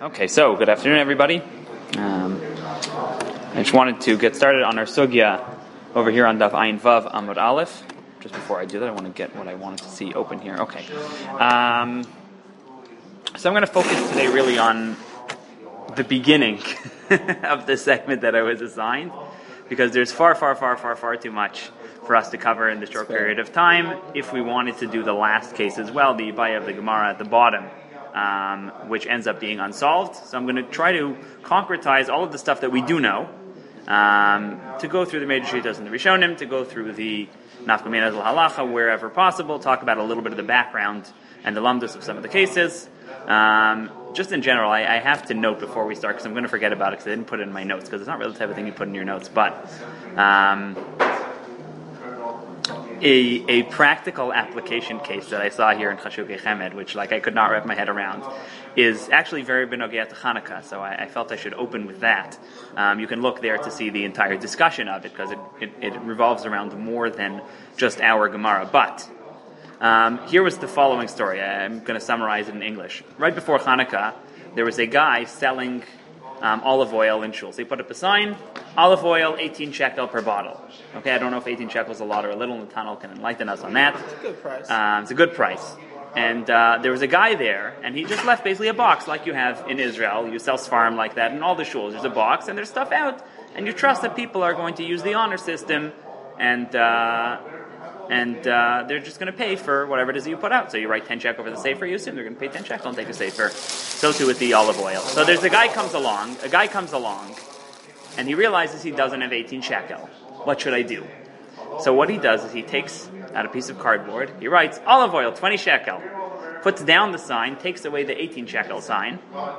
Okay, so good afternoon, everybody. I just wanted to get started on our sugya over here on Daf Ayin Vav Amud Aleph. Just before I do that, I want to get what I wanted to see open here. Okay. So I'm going to focus today really on the beginning of the segment that I was assigned, because there's far too much for us to cover in the short period of time if we wanted to do the last case as well, the Ibaya of the Gemara at the bottom, which ends up being unsolved. So I'm going to try to concretize all of the stuff that we do know, to go through the major shittas and the Rishonim, to go through the Nafkaminas al-Halacha wherever possible, talk about a little bit of the background and the lamdas of some of the cases. Just in general, I have to note before we start, because I'm going to forget about it because I didn't put it in my notes, because it's not really the type of thing you put in your notes, but a practical application case that I saw here in Chashukei Chemed, which I could not wrap my head around, is actually very benogea to Hanukkah, so I felt I should open with that. You can look there to see the entire discussion of it, because it revolves around more than just our Gemara. But here was the following story. I'm going to summarize it in English. Right before Hanukkah, there was a guy selling olive oil in shul. So he put up a sign, olive oil, 18 shekel per bottle. Okay, I don't know if 18 shekels is a lot or a little, and the Tanel can enlighten us on that. It's a good price. It's a good price. And there was a guy there, and he just left basically a box like you have in Israel. You sell Sfarm like that in all the shuls. There's a box, and there's stuff out, and you trust that people are going to use the honor system, and they're just going to pay for whatever it is that you put out. So you write 10 shekel for the sefer, you assume they're going to pay 10 shekel and take a sefer. So too with the olive oil. So there's a guy comes along, and he realizes he doesn't have 18 shekel. What should I do? So what he does is he takes out a piece of cardboard, he writes olive oil, 20 shekel, puts down the sign, takes away the 18 shekel sign,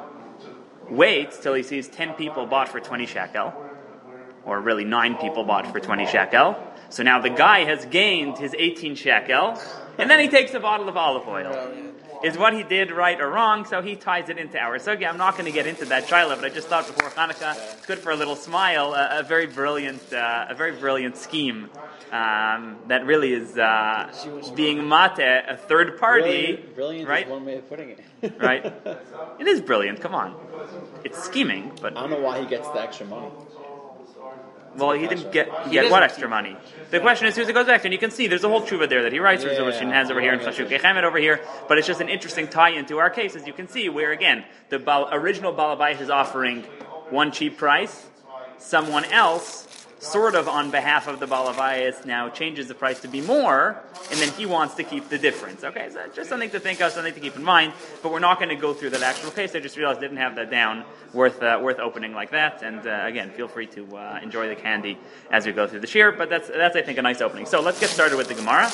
waits till he sees 10 people bought for 20 shekel, or really 9 people bought for 20 shekel. So now the guy has gained his 18 shekel, and then he takes a bottle of olive oil. Is what he did right or wrong? So he ties it into our sugya. I'm not going to get into that shaila, but I just thought before Hanukkah, it's good for a little smile. A very brilliant scheme that really is being mate a third party. Brilliant right? is one way of putting it. Right? It is brilliant. Come on, it's scheming, but I don't know why he gets the extra money. well, he didn't get what extra money? The question is, who's it goes back to? And you can see there's a whole tshuva there that he writes, which has over here, and Chashukei Chemed over here, but it's just an interesting tie-in to our case, as you can see, where, again, the original Balabais is offering one cheap price, someone else, sort of on behalf of the Balabais, now changes the price to be more, and then he wants to keep the difference. Okay, so just something to think of, something to keep in mind, but we're not going to go through that actual case. I just realized I didn't have that down, worth opening like that, and again, feel free to enjoy the candy as we go through the shir, but that's I think a nice opening. So let's get started with the Gemara,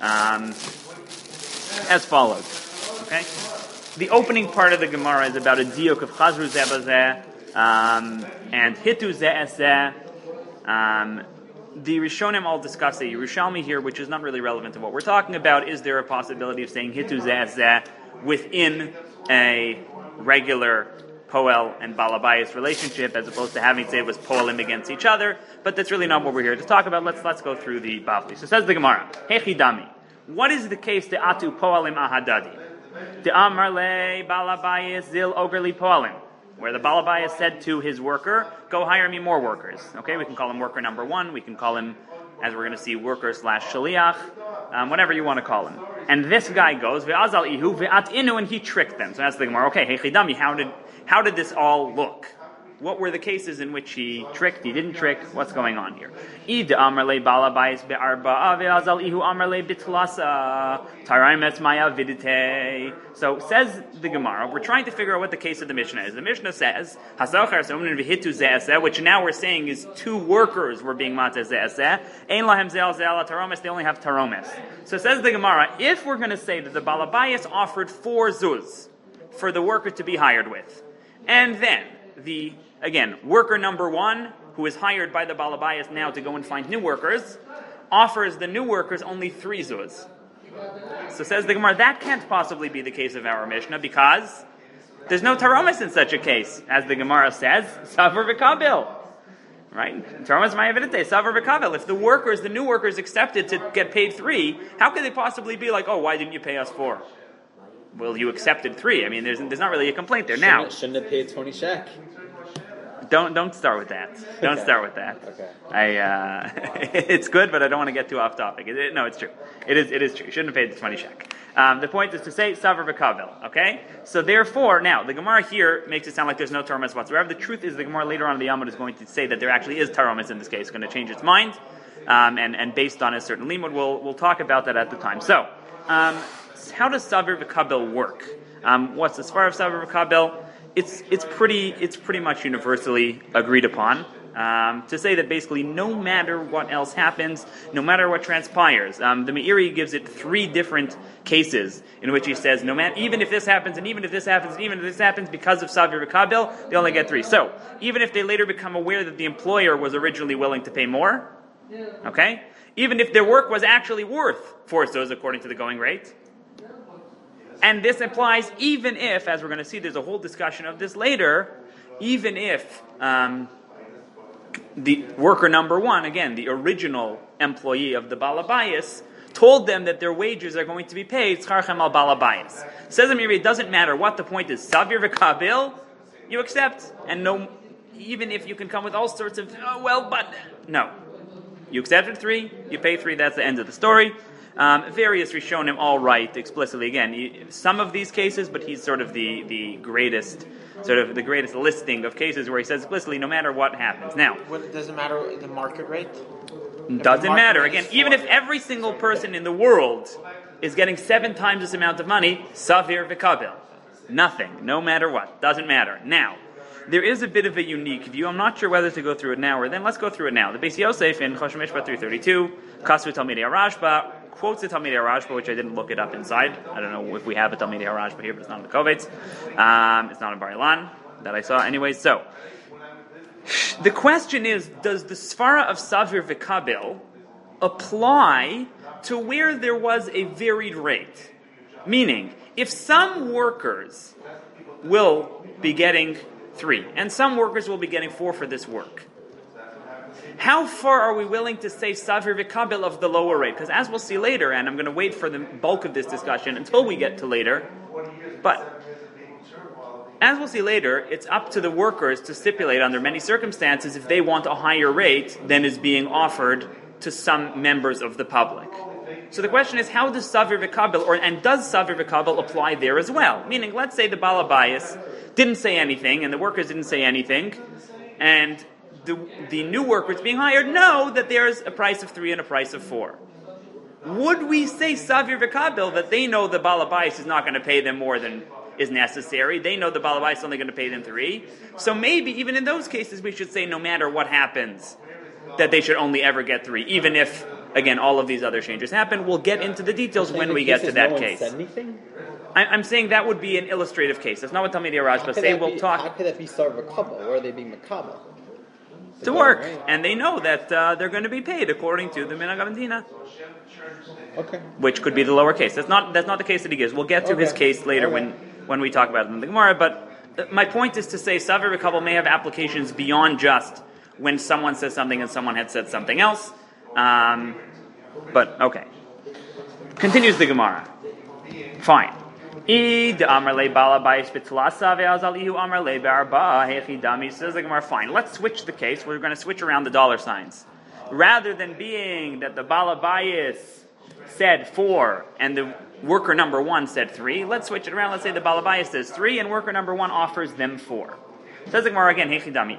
as follows. Okay, the opening part of the Gemara is about a diuk of chazru zeh bazeh, and hitu zeh eseh. The Rishonim all discuss a Yerushalmi here, which is not really relevant to what we're talking about. Is there a possibility of saying hitu zeh zeh within a regular Poel and Balabayas relationship, as opposed to having to say it was Poelim against each other? But that's really not what we're here to talk about. Let's go through the Bavli. So says the Gemara, Hechidami. What is the case to atu Poelim ahadadi? The Amar le Balabayas zil ogerli Poelim, where the Balabaya said to his worker, go hire me more workers. Okay, we can call him worker number 1, we can call him, as we're going to see, worker / shaliach, whatever you want to call him. And this guy goes, ve'azal ihu ve'at inu, and he tricked them. So that's the Gemara. Okay, hey chidami, how did this all look? What were the cases in which he tricked, he didn't trick? What's going on here? Id amar le balabais be'arba'a ve'azal ihu amar le bitlasa taraimes maya vidite. So says the Gemara, we're trying to figure out what the case of the Mishnah is. The Mishnah says, hasachar so'unin v'hitu ze'eseh, which now we're saying is 2 workers were being mateh ze'eseh. Ein lahem ze'al ze'al taromes, they only have taromes. So says the Gemara, if we're going to say that the balabayas offered 4 zuz for the worker to be hired with, and then worker number 1, who is hired by the Balabayas now to go and find new workers, offers the new workers only 3 zuz. So says the Gemara, that can't possibly be the case of our Mishnah, because there's no taromis in such a case. As the Gemara says, savar v'kabil. Right? Taromis mayavidite, savar v'kabil. If the new workers accepted to get paid 3, how could they possibly be like, oh, why didn't you pay us 4? well, you accepted 3. I mean, there's not really a complaint there. Now, Shouldn't have paid 20 shek. don't start with that. Don't start with that. Okay. It's good, but I don't want to get too off topic. No, it's true. It is true. You shouldn't have paid the 20 shek. The point is to say savar v'kabel. Okay. So therefore, now the Gemara here makes it sound like there's no taromis whatsoever. The truth is, the Gemara later on in the Yamud is going to say that there actually is taromis in this case. It's going to change its mind, and based on a certain limud, we'll talk about that at the time. So, how does savar v'kabel work? What's the svara of savar v'kabel? It's pretty much universally agreed upon to say that basically no matter what else happens, no matter what transpires, the Meiri gives it 3 different cases in which he says no matter, even if this happens and even if this happens and even if this happens, because of Savir V'Kabel, they only get 3. So even if they later become aware that the employer was originally willing to pay more, okay, even if their work was actually worth 4 sos according to the going rate. And this applies even if, as we're going to see, there's a whole discussion of this later, even if the worker number 1, again, the original employee of the Balabayas, told them that their wages are going to be paid, Tzcharchem al Balabayas. Says the Meiri, it doesn't matter what the point is, Savir v'Kabel, you accept, and no, even if you can come with all sorts of, but, no. You accepted 3, you pay 3, that's the end of the story. Various Rishonim all write explicitly again some of these cases, but he's sort of the greatest listing of cases where he says explicitly no matter what happens. Now, does it matter the market rate? Doesn't matter. Again, even if every single person in the world is getting 7 times this amount of money, savir v'kabel, nothing, no matter what, doesn't matter. Now, there is a bit of a unique view. I'm not sure whether to go through it now or then. Let's go through it now. The Beis Yosef in Choshen Mishpat 332, Kasvu Talmidei Rashba, quotes the Talmidei Rashba, which I didn't look it up inside. I don't know if we have a Talmidei Rashba here, but it's not in the Kovetz. It's not in Bar Ilan that I saw. Anyway, so the question is, does the Svara of Savir V'Kabel apply to where there was a varied rate? Meaning, if some workers will be getting 3, and some workers will be getting 4 for this work, how far are we willing to say Savir V'Kabel of the lower rate? Because as we'll see later, and I'm going to wait for the bulk of this discussion until we get to later, but as we'll see later, it's up to the workers to stipulate under many circumstances if they want a higher rate than is being offered to some members of the public. So the question is, how does Savir V'Kabel, and does Savir V'Kabel apply there as well? Meaning, let's say the Balabayas didn't say anything, and the workers didn't say anything, and the new workers being hired know that there's a price of 3 and a price of 4. Would we say Savir V'Kabel that they know the Balabayas is not going to pay them more than is necessary? They know the Balabayas is only going to pay them 3. So maybe even in those cases we should say no matter what happens that they should only ever get 3, even if, again, all of these other changes happen. We'll get into the details when we get to that case. Said anything? I'm saying that would be an illustrative case. That's not what Talmidei Rashba say. We'll talk. How could that be Savir V'Kabel? Where are they being Makabel? To work, and they know that they're going to be paid according to the Minhag HaMedina. Okay. Which could be the lower case. That's not the case that he gives. We'll get to his case later when we talk about it in the Gemara. But my point is to say Savir V'Kabel may have applications beyond just when someone says something and someone had said something else. But okay. Continues the Gemara. Fine. Says the Gemara, fine, let's switch the case. We're going to switch around the dollar signs. Rather than being that the Balabayas said 4 and the worker number 1 said 3, let's switch it around. Let's say the Balabayas says 3 and worker number 1 offers them 4. Says the Gemara again,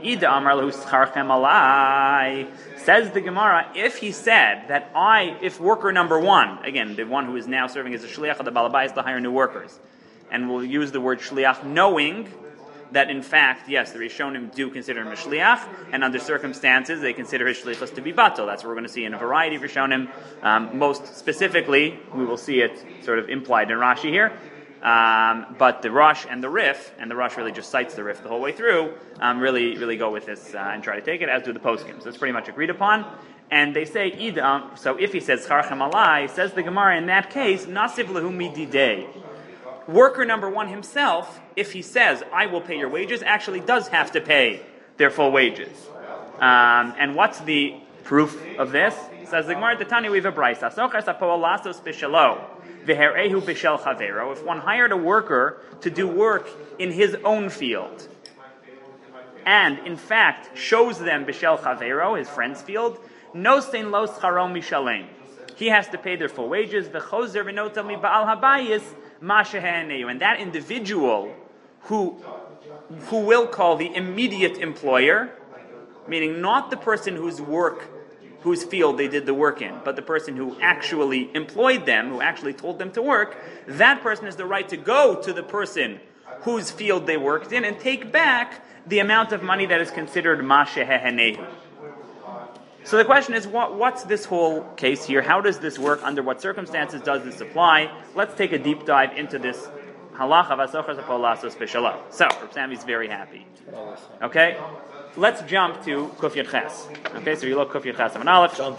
says the Gemara, if he said that if worker number 1, again, the one who is now serving as a shliach of the Balabayas to hire new workers, and we'll use the word shliach knowing that in fact, yes, the Rishonim do consider him a shliach, and under circumstances they consider his shlichus to be batal. That's what we're going to see in a variety of Rishonim. Most specifically, we will see it sort of implied in Rashi here. But the Rosh and the Rif, and the Rosh really just cites the Rif the whole way through, really go with this and try to take it, as do the poskim. So it's pretty much agreed upon. And they say, Idam, so if he says, Charchem alai, says the Gemara, in that case, Nasiv lehu mididei. Worker number 1 himself, if he says, I will pay your wages, actually does have to pay their full wages. And what's the proof of this? Says the Gemara, Tanya, we have a brisa. If one hired a worker to do work in his own field, and in fact shows them b'shel chavero, his friend's field, no stein lo scharo mishalem. He has to pay their full wages. V'chozer v'notam mi ba'al habayis ma sheheneu. And that individual who will call the immediate employer, meaning not the person whose field they did the work in, but the person who actually employed them, who actually told them to work, that person has the right to go to the person whose field they worked in and take back the amount of money that is considered ma shehenehu. So the question is, what's this whole case here? How does this work? Under what circumstances does this apply? Let's take a deep dive into this halacha v'asochas apolasos b'shalom. So, Reb Sami's very happy. Okay? Let's jump to Kuf Yud Ches. Okay, so you look Kuf Yud Ches Amud Aleph. Jump.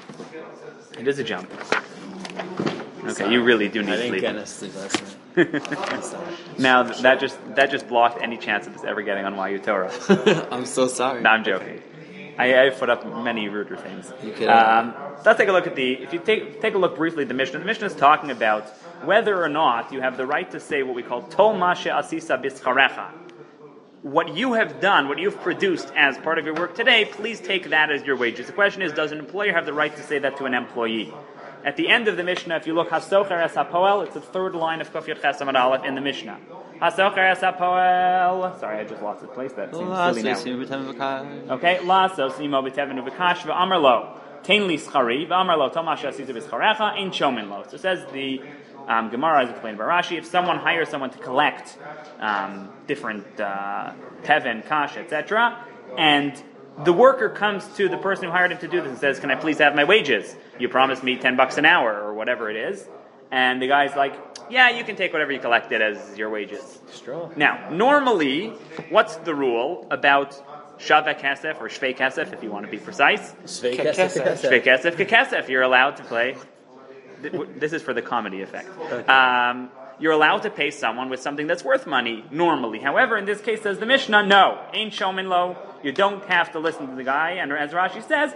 It is a jump. Okay, sorry. You really do need sleep. sleep. I didn't get enough sleep last night. Now that just blocked any chance of this ever getting on YU Torah. I'm so sorry. No, I'm joking. I've put up many ruder things. You kidding? Let's take a look at if you take a look briefly at the Mishnah. The Mishnah is talking about whether or not you have the right to say what we call Tol Mashe Asisa Bischarecha. What you have done, what you've produced as part of your work today, please take that as your wages. The question is, does an employer have the right to say that to an employee? At the end of the Mishnah, if you look Hasocher Es HaPoel, it's the third line of Kuf Yud Ches Amud Aleph in the Mishnah. Hasocher Es HaPoel. Sorry, I just lost the place. That seems silly now. Okay, Lasos Imo B'Teven U'V'Kash V'Amar Lo Tein Li Schari V'Amar Lo Tol Mashe Asisa B'Scharecha Ein Shomin Lo. So it says the Gemara, as explained by Rashi, if someone hires someone to collect different teven, kash, etc., and the worker comes to the person who hired him to do this and says, "Can I please have my wages? You promised me $10 an hour or whatever it is," and the guy's like, "Yeah, you can take whatever you collected as your wages." Straw. Now, normally, what's the rule about Shaveh Kesef or Shvei Kesef, if you want to be precise? Shvei Shvei Kesef, Kekesef. You're allowed to play. This is for the comedy effect. Okay. You're allowed to pay someone with something that's worth money, normally. However, in this case, says the Mishnah, no. Ain't shomin lo. You don't have to listen to the guy. And as Rashi says,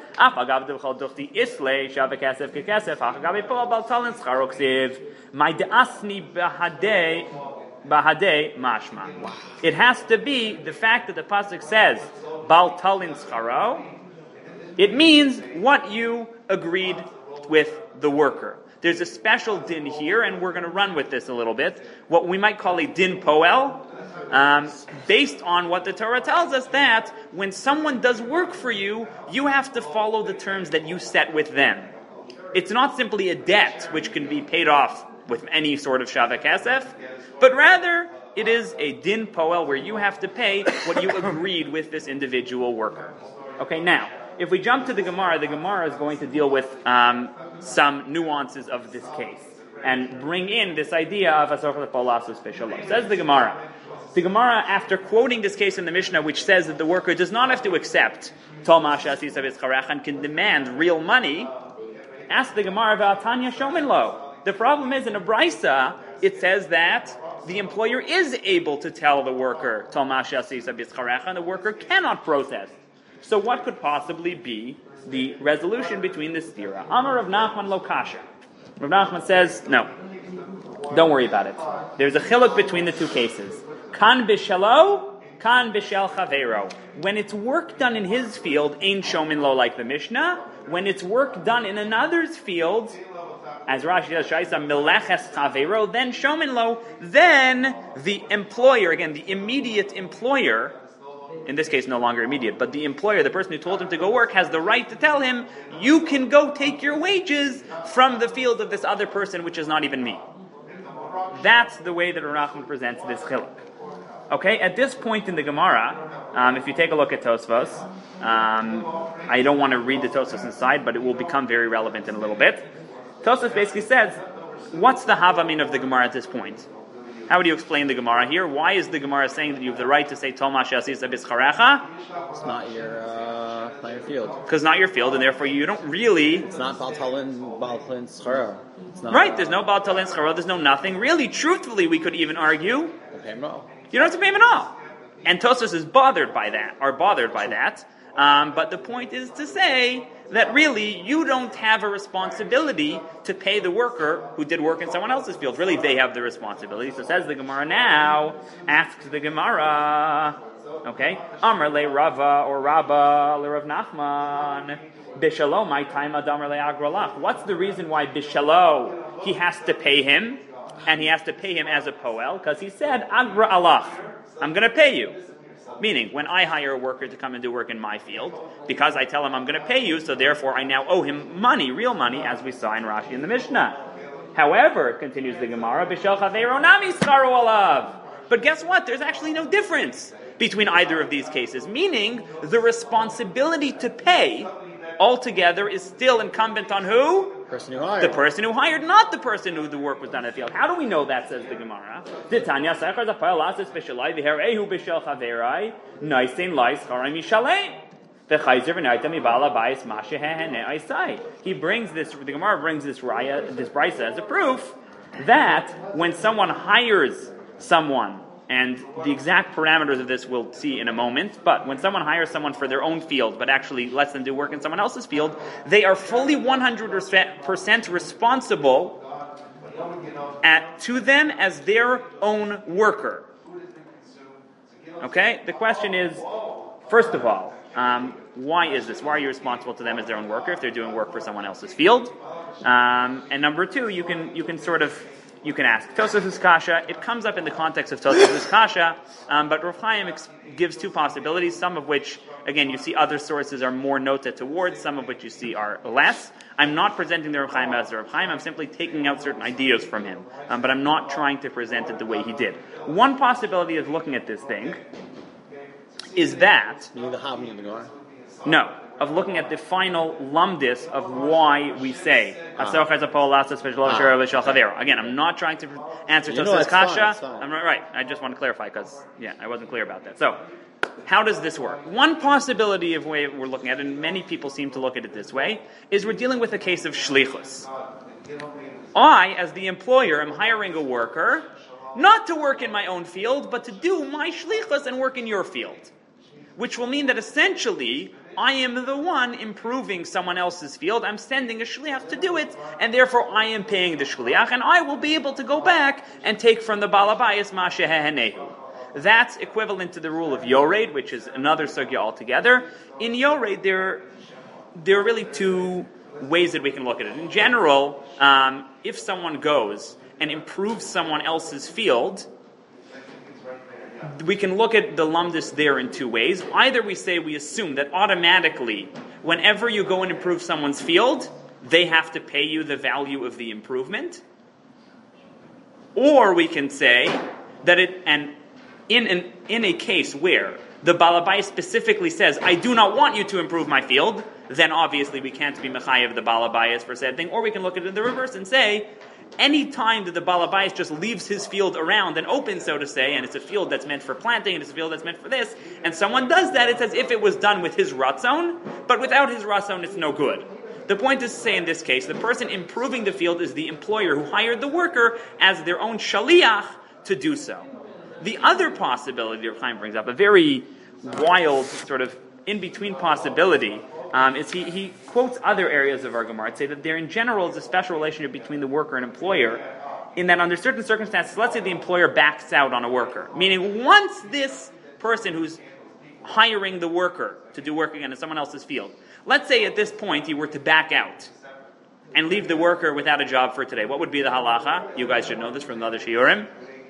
it has to be the fact that the pasuk says, Bal talin scharo. It means what you agreed with the worker. There's a special din here, and we're going to run with this a little bit, what we might call a din poel, based on what the Torah tells us, that when someone does work for you, you have to follow the terms that you set with them. It's not simply a debt which can be paid off with any sort of Shaveh Kesef, but rather it is a din poel where you have to pay what you agreed with this individual worker. Okay, now, if we jump to the Gemara is going to deal with some nuances of this case and bring in this idea of Asocher Polasus Peshalom. Says the Gemara, after quoting this case in the Mishnah, which says that the worker does not have to accept Tol Mashe Asisa B'Scharecha and can demand real money, asks the Gemara V'Atanya Shomin Lo. The problem is, in a brisa, it says that the employer is able to tell the worker Tol Mashe Asisa B'Scharecha, and the worker cannot protest. So what could possibly be the resolution between this stira? Amar Rav Nachman lo kasha. Rav Nachman says, no, don't worry about it. There's a chiluk between the two cases. Kan b'shelo, kan b'shel chavero. When it's work done in his field, ein shomin lo, like the Mishnah. When it's work done in another's field, as Rashi says, shaisa meleches chavero, then shomin lo, then the employer, again, the immediate employer, in this case no longer immediate, but the employer, the person who told him to go work, has the right to tell him, you can go take your wages from the field of this other person, which is not even me. That's the way that Rav Nachman presents this chiluk. Okay, at this point in the Gemara, if you take a look at Tosfos, I don't want to read the Tosfos inside, but it will become very relevant in a little bit. Tosfos basically says, what's the havamin of the Gemara at this point? How would you explain the Gemara here? Why is the Gemara saying that you have the right to say Tol Mashe Asisa B'Scharecha? It's not your field. Because not your field, and therefore you don't really... It's not Bal Talin Scharo. Right, there's no Bal Talin Scharo, there's no nothing. Really, truthfully, we could even argue... You pay him at all. You don't have to pay him at all. And Tosfos is bothered by that. But the point is to say that really you don't have a responsibility to pay the worker who did work in someone else's field. Really, they have the responsibility. So says the Gemara now, asks the Gemara, okay, Amr le Rava or Rabba le Rav Nachman, Bishalo, my time Adamar le Agralach. What's the reason why Bishalo, he has to pay him, and he has to pay him as a poel? Because he said, Agra alach, I'm going to pay you. Meaning, when I hire a worker to come and do work in my field, because I tell him I'm going to pay you, so therefore I now owe him money, real money, as we saw in Rashi in the Mishnah. However, continues the Gemara, Bishel Chaveiro Nami Skaru Alav. But guess what? There's actually no difference between either of these cases. Meaning, the responsibility to pay altogether is still incumbent on who? Person who hired. The person who hired, not the person who the work was done in the field. How do we know that, says the Gemara? He brings this, the Gemara brings this brisa as a proof that when someone hires someone, and the exact parameters of this we'll see in a moment, but when someone hires someone for their own field, but actually lets them do work in someone else's field, they are fully 100% responsible to them as their own worker. Okay? The question is, first of all, why is this? Why are you responsible to them as their own worker if they're doing work for someone else's field? And number two, you can ask Tosafos Kasha. It comes up in the context of Tosafos Kasha, but Rav Chaim gives two possibilities, some of which, again, you see other sources are more noted towards, some of which you see are less. I'm not presenting the Rav Chaim as the Rav Chaim, I'm simply taking out certain ideas from him, but I'm not trying to present it the way he did. One possibility of looking at this thing is that... You need the Havni in the Gemara? No. Of looking at the final lumdis of why we say again, I'm not trying to answer Tosafos Kasha. I'm not right. I just want to clarify because I wasn't clear about that. So, how does this work? One possibility of way we're looking at it, and many people seem to look at it this way, is we're dealing with a case of shlichus. I, as the employer, am hiring a worker not to work in my own field, but to do my shlichus and work in your field, which will mean that essentially I am the one improving someone else's field. I'm sending a shliach to do it, and therefore I am paying the shliach, and I will be able to go back and take from the balabayas ma shehehenehu. That's equivalent to the rule of Yored, which is another sugya altogether. In Yored, there are really two ways that we can look at it. In general, if someone goes and improves someone else's field, we can look at the lumdis there in two ways. Either we assume that automatically, whenever you go and improve someone's field, they have to pay you the value of the improvement. Or we can say that in a case where the balabai specifically says, I do not want you to improve my field, then obviously we can't be mechayev the balabayas for said thing. Or we can look at it in the reverse and say, any time that the balabayas just leaves his field around and open, so to say, and it's a field that's meant for planting, and it's a field that's meant for this, and someone does that, it's as if it was done with his ratzon, but without his ratzon, it's no good. The point is to say in this case, the person improving the field is the employer who hired the worker as their own shaliach to do so. The other possibility Rav Chaim brings up, a very wild sort of in-between possibility, is he quotes other areas of our Gemara, say that there in general is a special relationship between the worker and employer, in that under certain circumstances, let's say the employer backs out on a worker, meaning once this person who's hiring the worker to do work again in someone else's field, let's say at this point he were to back out and leave the worker without a job for today, what would be the halacha? You guys should know this from the other shiurim.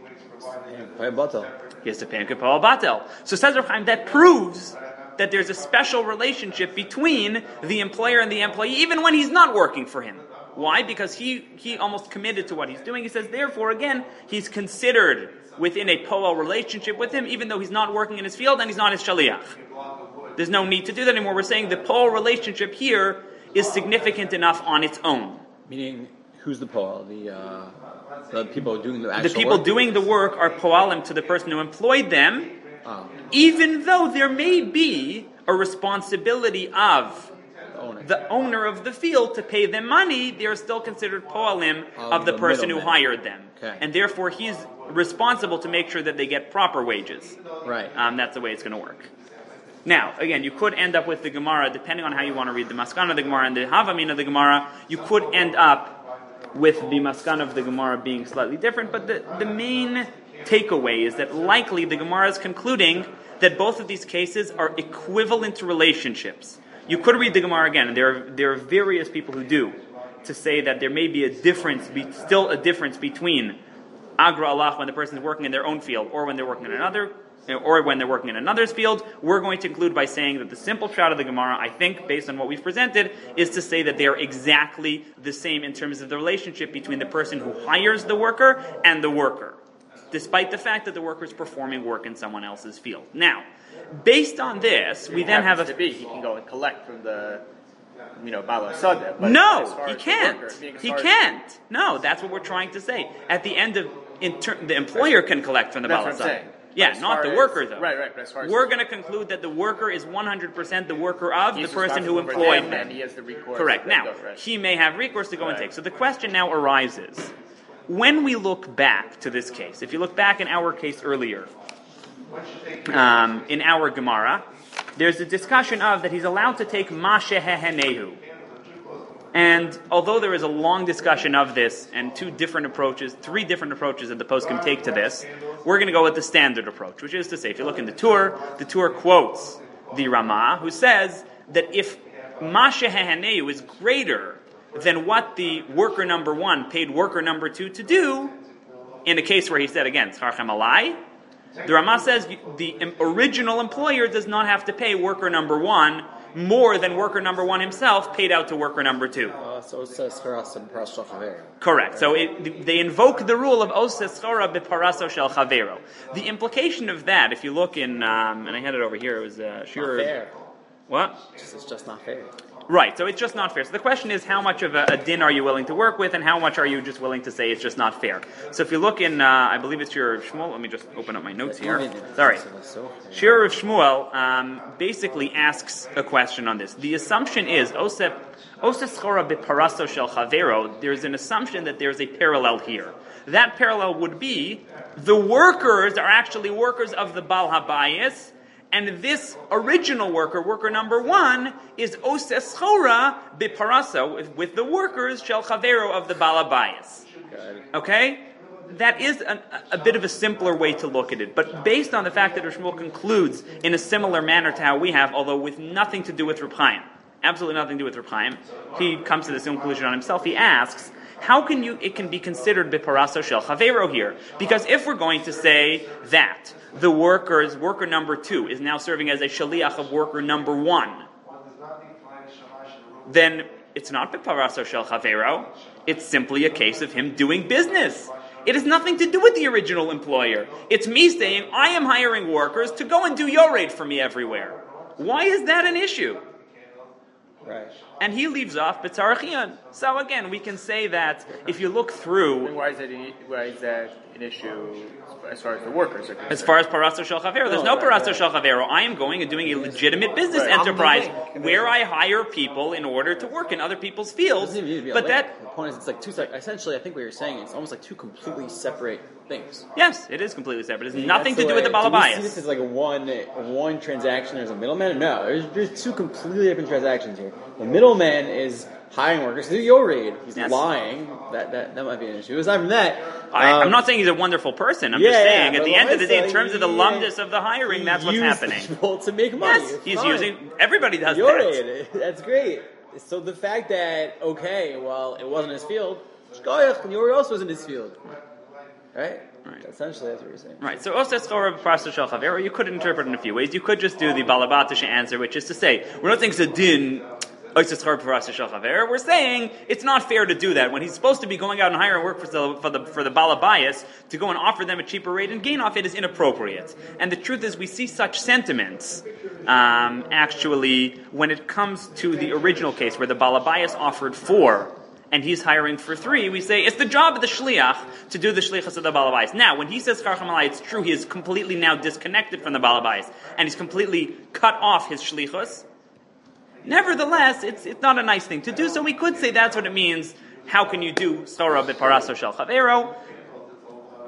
He has to pay him kipol batel. So says Rav Chaim, that proves that there's a special relationship between the employer and the employee, even when he's not working for him. Why? Because he almost committed to what he's doing. He says, therefore, again, he's considered within a poel relationship with him, even though he's not working in his field and he's not his shaliach. There's no need to do that anymore. We're saying the poel relationship here is significant enough on its own. Meaning, who's the poel? The people doing the actual The people work? doing the work are poalim to the person who employed them, even though there may be a responsibility of the owner of the field to pay them money, they are still considered poalim of the person who hired them. Okay. And therefore he's responsible to make sure that they get proper wages. Right. That's the way it's going to work. Now, again, you could end up with the Gemara, depending on how you want to read the Maskana of the Gemara and the Havamin of the Gemara, you could end up with the Maskana of the Gemara being slightly different, but the main takeaway is that likely the Gemara is concluding that both of these cases are equivalent relationships. You could read the Gemara again, and there are various people who do, to say that there may be a difference, still a difference between Agra Allah when the person is working in their own field or when they're working in another's field. We're going to conclude by saying that the simple shot of the Gemara, I think, based on what we've presented, is to say that they are exactly the same in terms of the relationship between the person who hires the worker and the worker, despite the fact that the worker is performing work in someone else's field. Now, based on this, we then have he can go and collect from the Bala Sada. No, he can't. He can't. No, that's what we're trying to say. At the end of the employer can collect from the Bala Sada. Yeah, not the worker though. Right. But as far as we're going to conclude that the worker is 100% the worker of the person who employed them. And he has the recourse. Correct. Now, he may have recourse to go and take. So the question now arises: when we look back to this case, if you look back in our case earlier, in our Gemara, there's a discussion of that he's allowed to take Mashehehenehu. And although there is a long discussion of this and three different approaches that the poskim take to this, we're going to go with the standard approach, which is to say, if you look in the Tur quotes the Ramah, who says that if Mashehehenehu is greater than what the worker number one paid worker number two to do, in a case where he said again, Tzarchem alai, the Ramah says the original employer does not have to pay worker number one more than worker number one himself paid out to worker number two. So it says Charas and Paras Shel Chavero. Correct. So they invoke the rule of Oses Chora b'Paraso Shel Chavero. The implication of that, if you look in, and I had it over here, it was Shir. Not fair. What? It's just not fair. Right, so it's just not fair. So the question is, how much of a din are you willing to work with, and how much are you just willing to say it's just not fair? So if you look in, I believe it's Shir of Shmuel, let me just open up my notes here. Sorry. Shir of Shmuel basically asks a question on this. The assumption is, Oses Chora b'Paraso Shel Chavero, there's an assumption that there's a parallel here. That parallel would be, the workers are actually workers of the Bal HaBayis, and this original worker number one, is Oses Chora b'Paraso, with the workers Shel Chavero of the Bal HaBayis. Okay? That is a bit of a simpler way to look at it. But based on the fact that Rosh Shmuel concludes in a similar manner to how we have, although with nothing to do with Reb Chaim, absolutely nothing to do with Reb Chaim, he comes to this conclusion on himself. He asks, how can it can be considered b'Paraso Shel Chavero here? Because if we're going to say that the worker number two is now serving as a shaliach of worker number one, then it's not b'Paraso Shel Chavero. It's simply a case of him doing business. It has nothing to do with the original employer. It's me saying, I am hiring workers to go and do Yored for me everywhere. Why is that an issue? Right. And he leaves off B'tzarachian. So again, we can say that if you look through... Why is that an issue as far as the workers are concerned? As far as Paraso Shel Chavero, there's no Paraso Shel Chavero. I am going and doing a legitimate business enterprise where I hire people in order to work in other people's fields. But the point is, it's like essentially, I think what you're saying, it's almost like two completely separate things. Yes, it is completely separate. It has nothing to do with the Bal HaBayis. Do we see this as like one transaction? There's a middleman? No, there's two completely different transactions here. The middleman is hiring workers to do Yored. He's lying. That might be an issue. Aside from that, I'm not saying he's a wonderful person. I'm just saying, at the end of the day, in terms of the lumdus of the hiring, that's what's happening. To make money. Yes, he's using. Everybody does Yored. That's great. So the fact that it wasn't his field. Shkoyach, and Yored also wasn't his field. Right? Essentially, that's what you're saying. Right. So, Oses Chora b'Paraso Shel Chavero, you could interpret in a few ways. You could just do the Balabatish answer, which is to say, we're not saying it's a din, Oses Chora b'Paraso Shel Chavero. We're saying it's not fair to do that when he's supposed to be going out and hiring work for the Bal HaBayis to go and offer them a cheaper rate and gain off it is inappropriate. And the truth is, we see such sentiments, actually, when it comes to the original case where the Bal HaBayis offered 4, and he's hiring for 3, we say, it's the job of the shliach to do the shlichus of the Bal HaBayis. Now, when he says Tzarchem alai, it's true, he is completely now disconnected from the Bal HaBayis, and he's completely cut off his shlichus. Nevertheless, it's not a nice thing to do, so we could say that's what it means. How can you do Sora b'Paraso Shel Chavero?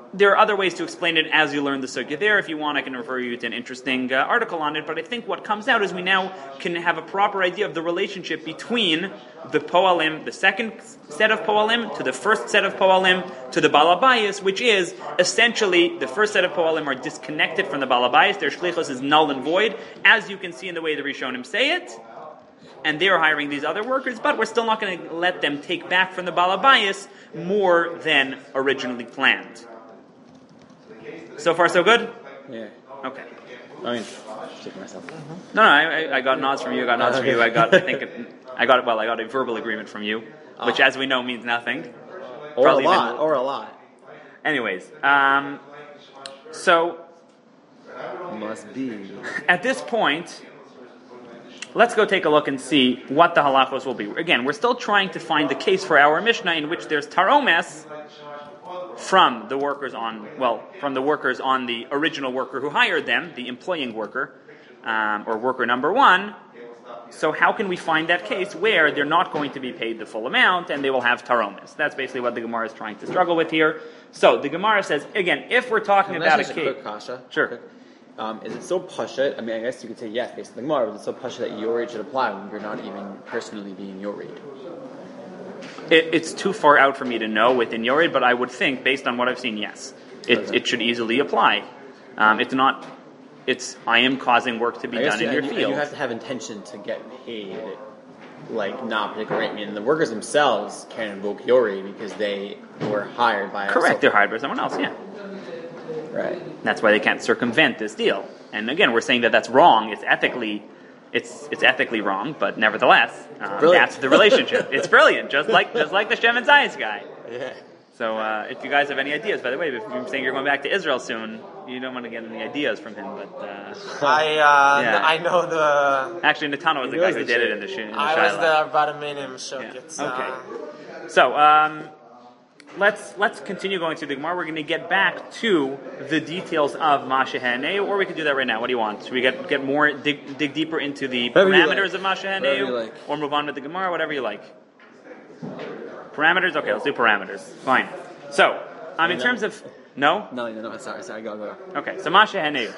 there are other ways to explain it as you learn the sugya there. If you want, I can refer you to an interesting article on it. But I think what comes out is we now can have a proper idea of the relationship between the poalim, the second set of poalim, to the first set of poalim, to the balabayas, which is essentially the first set of poalim are disconnected from the balabayas. Their shlichus is null and void, as you can see in the way the Rishonim say it. And they're hiring these other workers, but we're still not going to let them take back from the balabayas more than originally planned. So far, so good? Yeah. Okay. I mean, check myself. No, I got nods from you. I got nods from you. I got a verbal agreement from you, which, as we know, means nothing. Or Probably a lot. Anyways, so Must be. at this point, let's go take a look and see what the halachos will be. Again, we're still trying to find the case for our Mishnah in which there's taromes from the workers on the original worker who hired them, the employing worker, or worker number one. So how can we find that case where they're not going to be paid the full amount and they will have taromes? That's basically what the Gemara is trying to struggle with here. So the Gemara says, again, if we're talking about a case... quick kasha? Sure. Is it so pasha? I mean, I guess you could say yes, based on the Gemara, but it's so pasha that Yored should apply when you're not even personally being Yored. It's too far out for me to know within Yored, but I would think, based on what I've seen, yes. It should easily apply. I am causing work to be done in your field. You have to have intention to get paid, like, not particular rate. I mean, the workers themselves can invoke Yored because they were hired by... Correct, they're hired by someone else, yeah. Right. That's why they can't circumvent this deal. And again, we're saying that that's wrong. It's ethically wrong, but nevertheless, that's the relationship. It's brilliant, just like the Shem and Zayis guy. Yeah. So if you guys have any ideas, by the way, if you're saying you're going back to Israel soon, you don't want to get any ideas from him. But I know the. Actually, Netano was the guy who did it in the Shiloh. I was the Badaminim Shokit. Okay. So let's continue going through the Gemara. We're going to get back to the details of Mashahane, or we could do that right now. What do you want? Should we get more dig deeper into the parameters of Mashahane, or move on with the Gemara? Whatever you like. Parameters? Okay, let's do parameters. Fine. So, in terms of... No? No, sorry, go. Okay, so Mashahane.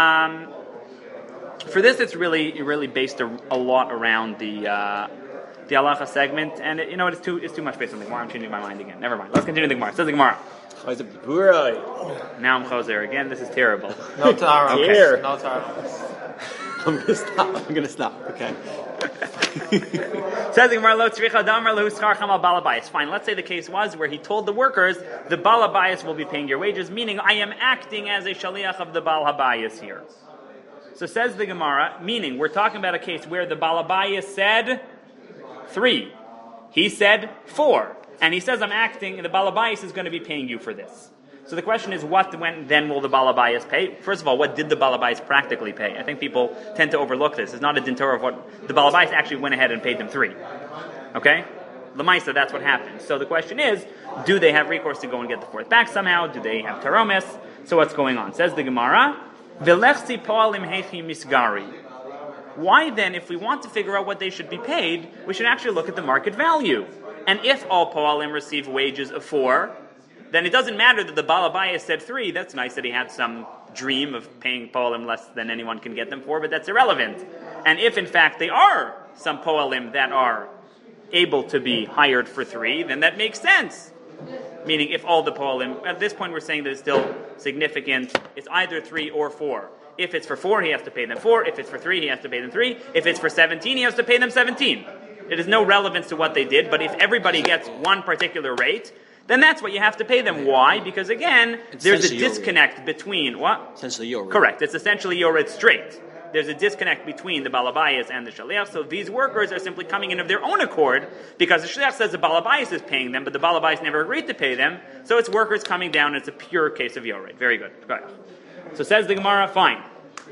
For this, it's really based a lot around the halacha segment, and it's too much based on the Gemara. I'm changing my mind again. Never mind. Let's continue the Gemara. It says the Gemara. Now I'm Choser again. This is terrible. No Tara. Okay. No Tara. I'm gonna stop. Okay. Says the Gemara, Lo tzricha damar lehu schar chamal balabayas. Fine. Let's say the case was where he told the workers, the balabayas will be paying your wages, meaning I am acting as a shaliach of the balabayas here. So says the Gemara, meaning we're talking about a case where the balabayas said 3. He said 4. And he says, I'm acting, and the balabayas is going to be paying you for this. So the question is, when then will the balabayas pay? First of all, what did the balabayas practically pay? I think people tend to overlook this. It's not a dintor of what the balabayas actually went ahead and paid them 3. Okay? Lamaisa, that's what happened. So the question is, do they have recourse to go and get the 4th back somehow? Do they have taromes? So what's going on? Says the Gemara, Velechsi poalim hechi misgari. Why then, if we want to figure out what they should be paid, we should actually look at the market value. And if all poalim receive wages of 4, then it doesn't matter that the balabayas said 3. That's nice that he had some dream of paying poalim less than anyone can get them for, but that's irrelevant. And if in fact they are some poalim that are able to be hired for 3, then that makes sense. Meaning if all the poalim, at this point we're saying that it's still significant, it's either 3 or 4. If it's for 4, he has to pay them 4. If it's for 3, he has to pay them 3. If it's for 17, he has to pay them 17. It has no relevance to what they did, but if everybody gets one particular rate, then that's what you have to pay them. Why? Because again, there's a disconnect between what? Essentially Yored. Correct. It's essentially Yored straight. There's a disconnect between the balabayas and the shaliach. So these workers are simply coming in of their own accord because the shaliach says the balabayas is paying them, but the balabayas never agreed to pay them. So it's workers coming down. And it's a pure case of Yored. Very good. Go ahead. So says the Gemara, fine.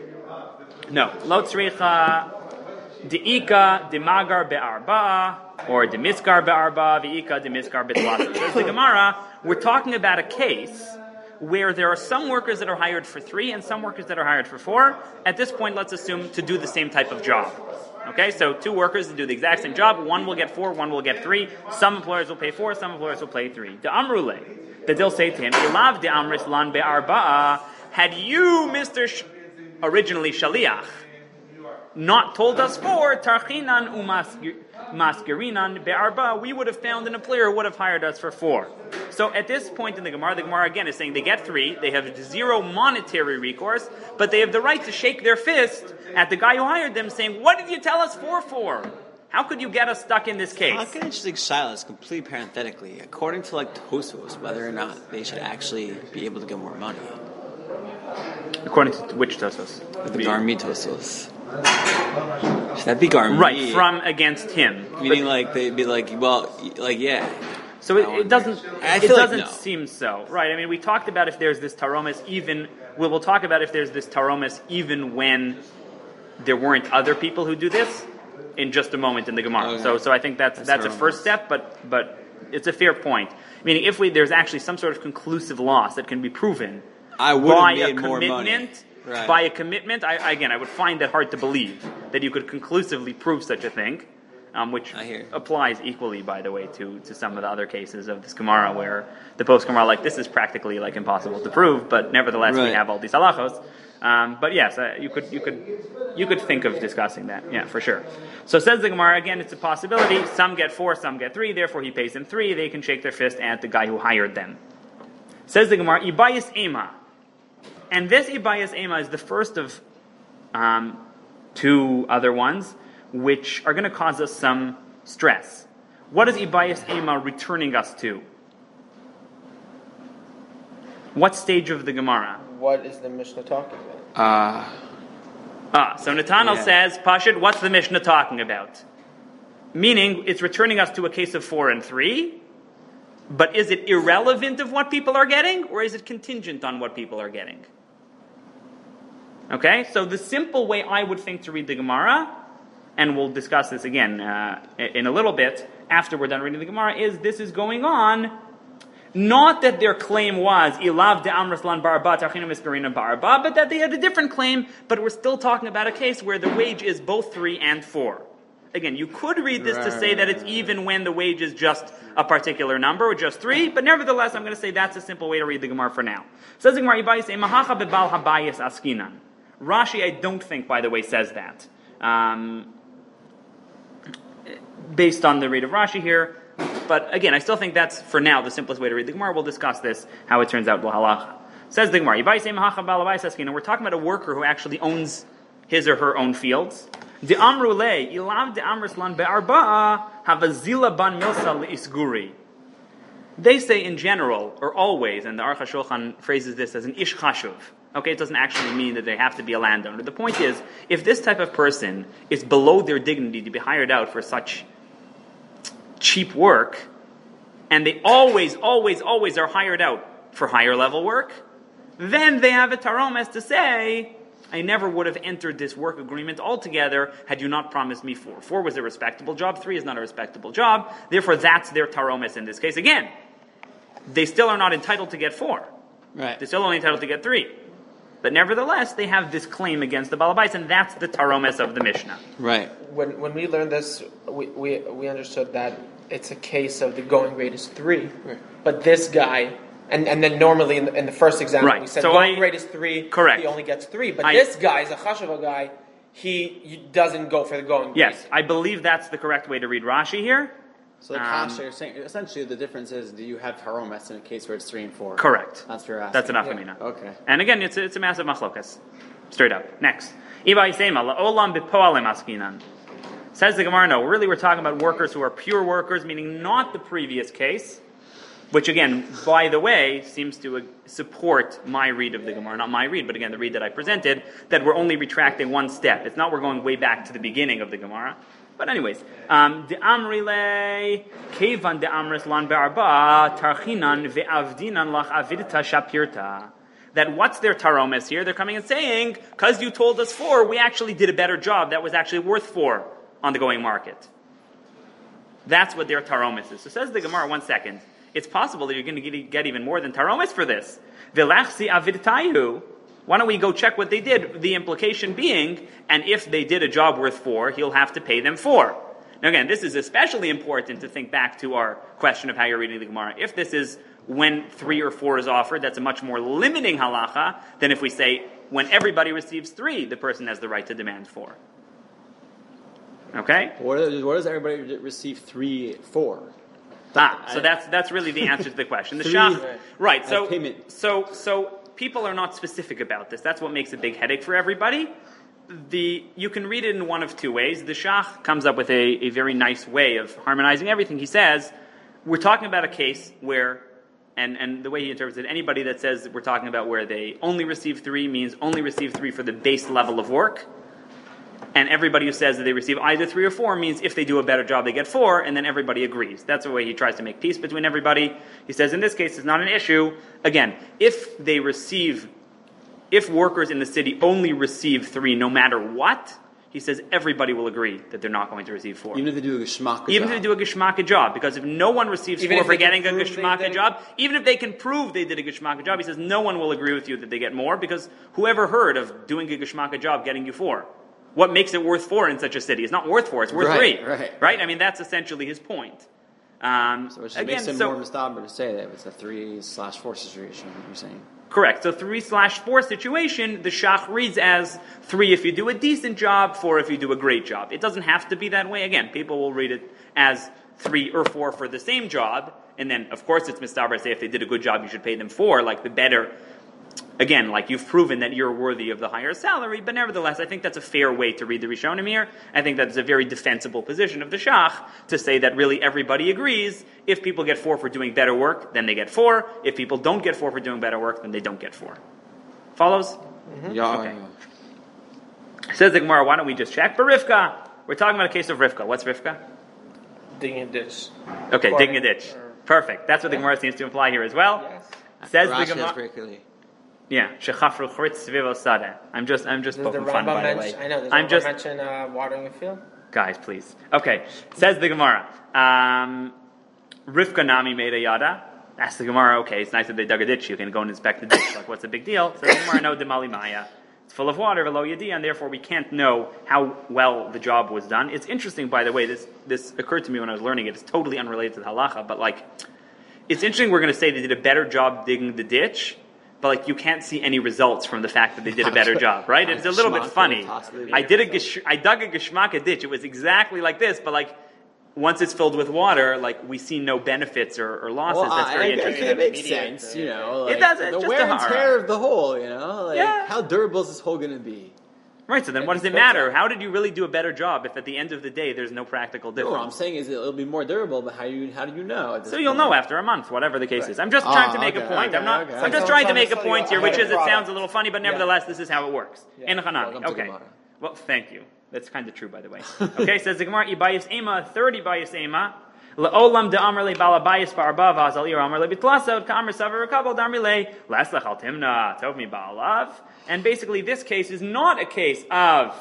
No. Lo tzricha de'ika demagar be'arba or demiskar be'arba ve'ika demiskar be'tlasa. Says the Gemara, we're talking about a case where there are some workers that are hired for 3 and some workers that are hired for 4. At this point, let's assume to do the same type of job. Okay, so 2 workers to do the exact same job. One will get 4, one will get 3. Some employers will pay 4, some employers will pay 3. The amrule. that they'll say to him, Ilav de amris lan be'arba'a, had you, Mr. Originally Shaliach, not told us 4, tarchinan umaskirinan be'arba, we would have found an employer who would have hired us for 4. So at this point in the Gemara again is saying they get 3, they have 0 monetary recourse, but they have the right to shake their fist at the guy who hired them, saying, what did you tell us 4 for? How could you get us stuck in this case? How can interesting silence, completely parenthetically, according to Tosfos, whether or not they should actually be able to get more money. According to which Tosfos? The Garmi Tosfos. Should that be Garmi? Right, from against him. Meaning they'd be yeah. So it doesn't no. seem so. Right, I mean, we talked about if there's this taromis we'll talk about if there's this taromis even when there weren't other people who do this in just a moment in the Gemara. Okay. So I think that's a first step, but it's a fair point. Meaning if there's actually some sort of conclusive loss that can be proven by a commitment. Right. By a commitment, I would find it hard to believe that you could conclusively prove such a thing, which applies equally, by the way, to some of the other cases of this Gemara, where the post Gemara this is practically impossible to prove, but nevertheless we have all these halachos. But yes, you could think of discussing that, yeah, for sure. So says the Gemara again, it's a possibility. Some get 4, some get 3. Therefore, he pays them 3. They can shake their fist at the guy who hired them. Says the Gemara, Ibayis Ema. And this Ibayas Ema is the first of 2 other ones, which are going to cause us some stress. What is Ibayas Ema returning us to? What stage of the Gemara? What is the Mishnah talking about? So Natanel says, Pashid, what's the Mishnah talking about? Meaning, it's returning us to a case of 4 and 3, but is it irrelevant of what people are getting, or is it contingent on what people are getting? Okay, so the simple way I would think to read the Gemara, and we'll discuss this again in a little bit after we're done reading the Gemara, is this is going on, not that their claim was Ilav de Amraslan Barba Tachina Miskarina Barba, but that they had a different claim, but we're still talking about a case where the wage is both 3 and 4. Again, you could read this to say that it's even when the wage is just a particular number, or just 3, but nevertheless, I'm going to say that's a simple way to read the Gemara for now. Says the Gemara, Ibayis Mahacha bebal habayis askinan. Rashi, I don't think, by the way, says that. Based on the read of Rashi here, but again, I still think that's, for now, the simplest way to read the Gemara. We'll discuss this, how it turns out, halacha. Says the Gemara, Ibayis Mahacha bebal habayis askinan. We're talking about a worker who actually owns his or her own fields. De amru le ilav de amris lan be'arba'a havazila ban milsa le'isguri. They say in general, or always, and the Aruch HaShulchan phrases this as an ish chashuv. Okay, it doesn't actually mean that they have to be a landowner. The point is, if this type of person is below their dignity to be hired out for such cheap work, and they always are hired out for higher level work, then they have a taromes to say, I never would have entered this work agreement altogether had you not promised me 4. 4 was a respectable job, 3 is not a respectable job, therefore that's their taromes in this case. Again, they still are not entitled to get 4. Right. They're still only entitled to get 3. But nevertheless, they have this claim against the Balabais, and that's the taromes of the Mishnah. Right. When we learned this, we understood that it's a case of the going rate is 3, but this guy, and then normally in the first example we said so going rate is 3, correct. He only gets 3, but this guy is a chashava guy, he doesn't go for the going rate. Yes, I believe that's the correct way to read Rashi here. So the kasha, you're saying essentially the difference is, do you have taromes in a case where it's 3 and 4? Correct. That's what you're asking. That's an afkamina. Okay. And again, it's a massive machlokas. Straight up. Next. Iba Yisema, la'olam b'po'alim askinan. Says the Gemara, no, really we're talking about workers who are pure workers, meaning not the previous case, which again, by the way, seems to support my read of the Gemara. Not my read, but again, the read that I presented, that we're only retracting one step. It's not we're going way back to the beginning of the Gemara. But anyways, de amrile kevan de amris lan be'arba tarchinan ve'avdinan lach avidta shapirta. That what's their taromes here? They're coming and saying, because you told us 4, we actually did a better job. That was actually worth 4 on the going market. That's what their taromes is. So says the Gemara, 1 second. It's possible that you're going to get even more than taromes for this. Velachsi avidtayu. Why don't we go check what they did? The implication being, and if they did a job worth 4, he'll have to pay them 4. Now again, this is especially important to think back to our question of how you're reading the Gemara. If this is when 3 or 4 is offered. That's a much more limiting halacha than if we say when everybody receives 3, the person has the right to demand 4. Okay? What does everybody receive 3 for? So that's really the answer to the question. The 3 shach, right? as payment. So people are not specific about this. That's what makes a big headache for everybody. You can read it in one of 2 ways. The shach comes up with a very nice way of harmonizing everything. He says we're talking about a case where, and the way he interprets it, anybody that says we're talking about where they only receive 3 means only receive 3 for the base level of work. And everybody who says that they receive either 3 or 4 means if they do a better job, they get 4, and then everybody agrees. That's the way he tries to make peace between everybody. He says in this case, it's not an issue. Again, if workers in the city only receive 3 no matter what, he says everybody will agree that they're not going to receive 4. Even if they do a geschmacka job. Even if they do a geschmacka job. Because if no one receives 4 for getting a geschmacka job, even if they can prove they did a geschmacka job, he says no one will agree with you that they get more, because whoever heard of doing a geschmacka job getting you 4? What makes it worth 4 in such a city? It's not worth 4, it's worth 3. Right? I mean, that's essentially his point. So it makes it more mistaber to say that it's a 3/4 situation, what you're saying. Correct. So 3/4 situation, the shach reads as 3 if you do a decent job, 4 if you do a great job. It doesn't have to be that way. Again, people will read it as 3 or 4 for the same job, and then, of course, it's mistaber to say if they did a good job, you should pay them 4, like the better. Again, like you've proven that you're worthy of the higher salary, but nevertheless, I think that's a fair way to read the Rishonim here. I think that's a very defensible position of the Shach to say that really everybody agrees. If people get 4 for doing better work, then they get 4. If people don't get 4 for doing better work, then they don't get 4. Follows? Mm-hmm. Yeah. Okay. Says the Gemara, why don't we just check? But Rivka, we're talking about a case of Rivka. What's Rivka? Digging a ditch. Okay, digging a ditch. Perfect. That's what the Gemara seems to imply here as well. Yes. Says Rashi the Gemara. is very clearly. Yeah, shechafru chritz sviv sadeh. I'm just poking fun, by the way. I know. Does I'm just mention watering a field? guys, please. Okay, says the Gemara. Rivka nami made a yada. Asks the Gemara. Okay, it's nice that they dug a ditch. You can go and inspect the ditch. Like, what's the big deal? Says the Gemara, no demali maya. It's full of water, velo yadi, and therefore we can't know how well the job was done. It's interesting, by the way. This occurred to me when I was learning it. It's totally unrelated to the halacha, but like, it's interesting. We're going to say they did a better job digging the ditch. But like you can't see any results from the fact that they did a better job, right? It's a little bit funny. I dug a geschmacka ditch. It was exactly like this, but like once it's filled with water, like we see no benefits or losses. Well, that's very interesting. It makes sense, you know. Like, it does. It's the just wear a and tear of the hole, you know. Like, Yeah. how durable is this hole going to be? Right. So then, what does it matter? How did you really do a better job if at the end of the day there's no practical No, difference? what I'm saying is it'll be more durable, but how do you know? At this So you'll point? know after a month, whatever the case is. I'm just trying to make a point. I'm just trying to make a point here, which is it sounds a little funny, but nevertheless, this is how it works. In Hanami. Welcome to Okay. Gemara. Well, thank you. That's kind of true, by the way. Okay, says the Gemara, Ibayis Ema, 30 Bayis Ema, Le'olam de'amr le balabayis ba'arba v'azal ir amr le bitlasod ka'amr savar rekabal d'amr le leslech al timna tov mi ba'alav. And basically, this case is not a case of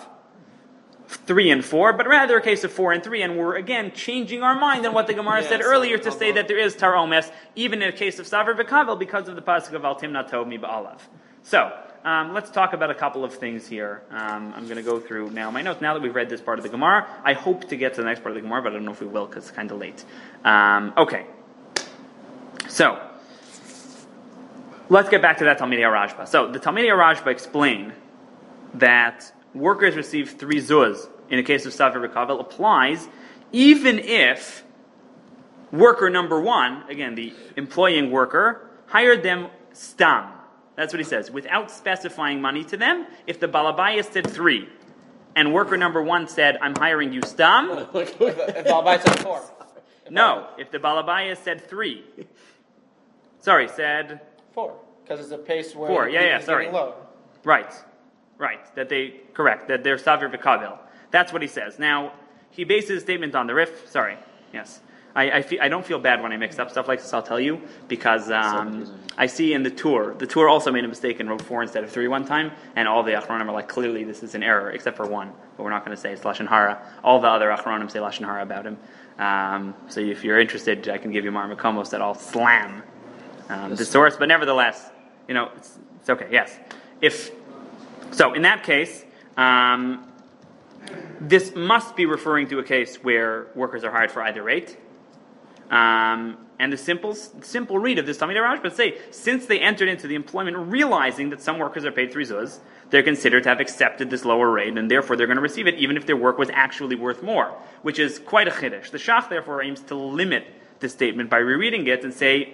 3 and 4, but rather a case of 4 and 3, and we're again changing our mind on what the Gemara said earlier to say that there is taromes, even in a case of Savar V'Kavel, because of the pasuk of Al Timna Tov Mi Ba'alav. So, let's talk about a couple of things here. I'm going to go through now my notes. Now that we've read this part of the Gemara, I hope to get to the next part of the Gemara, but I don't know if we will because it's kind of late. Okay. So, let's get back to that Talmidei Rashba. So, the Talmidei Rashba explain that workers receive 3 zuz in a case of Savar V'Kavel applies even if worker number 1, again, the employing worker, hired them stam. That's what he says. Without specifying money to them, if the Balabayas said 3, and worker number 1 said, I'm hiring you stam. If Balabayas said 4. No, if the Balabayas said 3. Sorry, said 4. Because it's a pace where 4. Yeah, it's sorry. getting low. Right. That they're Savar V'Kavel. That's what he says. Now, he bases his statement on the Rif. Sorry. Yes. I don't feel bad when I mix up stuff like this, I'll tell you, because I see in the Tur also made a mistake and wrote 4 instead of 3 one time, and all the Achronim are like, clearly this is an error, except for one, but we're not going to say it's Lashon Hara. All the other Achronim say Lashon Hara about him. So if you're interested, I can give you Mar Makomos that I'll slam the source, but nevertheless, it's okay, yes. So in that case, this must be referring to a case where workers are hired for either rate. And the simple read of this Talmidei Rashba say, since they entered into the employment realizing that some workers are paid 3 zuz, they're considered to have accepted this lower rate, and therefore they're going to receive it even if their work was actually worth more, which is quite a chiddush. The Shach therefore aims to limit this statement by rereading it and say,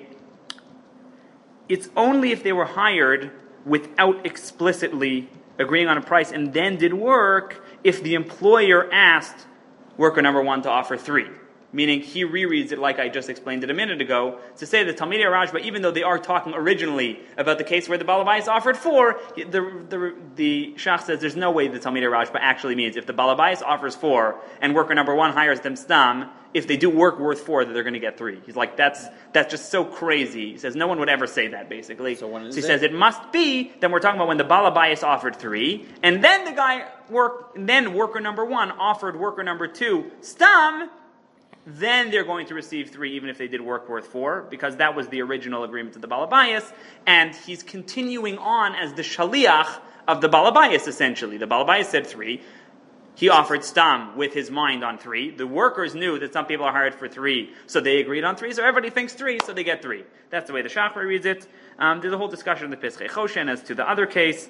it's only if they were hired without explicitly agreeing on a price and then did work if the employer asked worker number 1 to offer 3. Meaning he rereads it like I just explained it a minute ago, to say that Talmidei Rashba, even though they are talking originally about the case where the Balabais offered 4, the Shach says there's no way the Talmidei Rashba actually means if the Balabais offers 4 and worker number 1 hires them stam, if they do work worth 4, that they're going to get 3. He's like, that's just so crazy. He says no one would ever say that, basically. So he says it must be, then we're talking about when the Balabais offered 3, and then worker number 1 offered worker number 2 stam, then they're going to receive 3 even if they did work worth 4, because that was the original agreement of the Balabayas, and he's continuing on as the Shaliach of the Balabayas, essentially. The Balabayas said 3. He offered stam with his mind on 3. The workers knew that some people are hired for 3, so they agreed on 3, so everybody thinks 3, so they get 3. That's the way the Shachar reads it. There's a whole discussion in the Pischei Choshen as to the other case,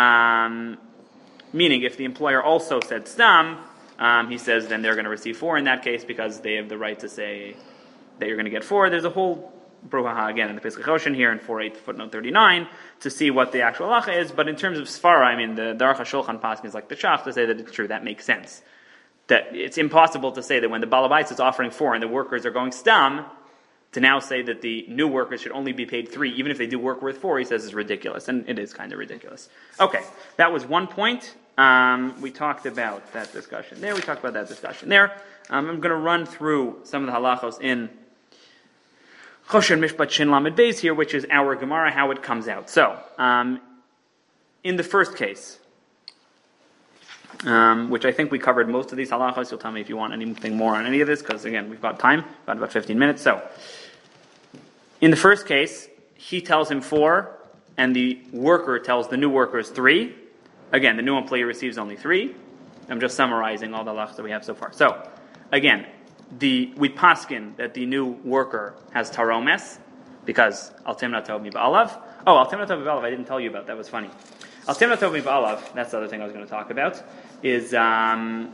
meaning if the employer also said stam, he says then they're going to receive 4 in that case because they have the right to say that you're going to get 4. There's a whole brouhaha again in the Pischei Choshen here in 4.8 footnote 39 to see what the actual halacha is. But in terms of Sfara, I mean, the Aruch HaShulchan Paskin is like the Shach to say that it's true. That makes sense. That it's impossible to say that when the Balabais is offering 4 and the workers are going stam, to now say that the new workers should only be paid 3 even if they do work worth 4, he says is ridiculous, and it is kind of ridiculous. Okay, that was one point. We talked about that discussion there. I'm going to run through some of the halachos in Choshen Mishpat Shin Lamed Beis here, which is our Gemara, how it comes out. So, in the first case, which I think we covered most of these halachos. You'll tell me if you want anything more on any of this, because again, we've got time, got about 15 minutes. So, in the first case, he tells him 4, and the worker tells the new workers 3. Again, the new employee receives only 3. I'm just summarizing all the halachos that we have so far. So, again, we paskin that the new worker has taromes, because al timna tov mi ba'alav. Oh, al timna tov mi ba'alav, I didn't tell you about. That was funny. Al timna tov mi ba'alav, that's the other thing I was going to talk about, is an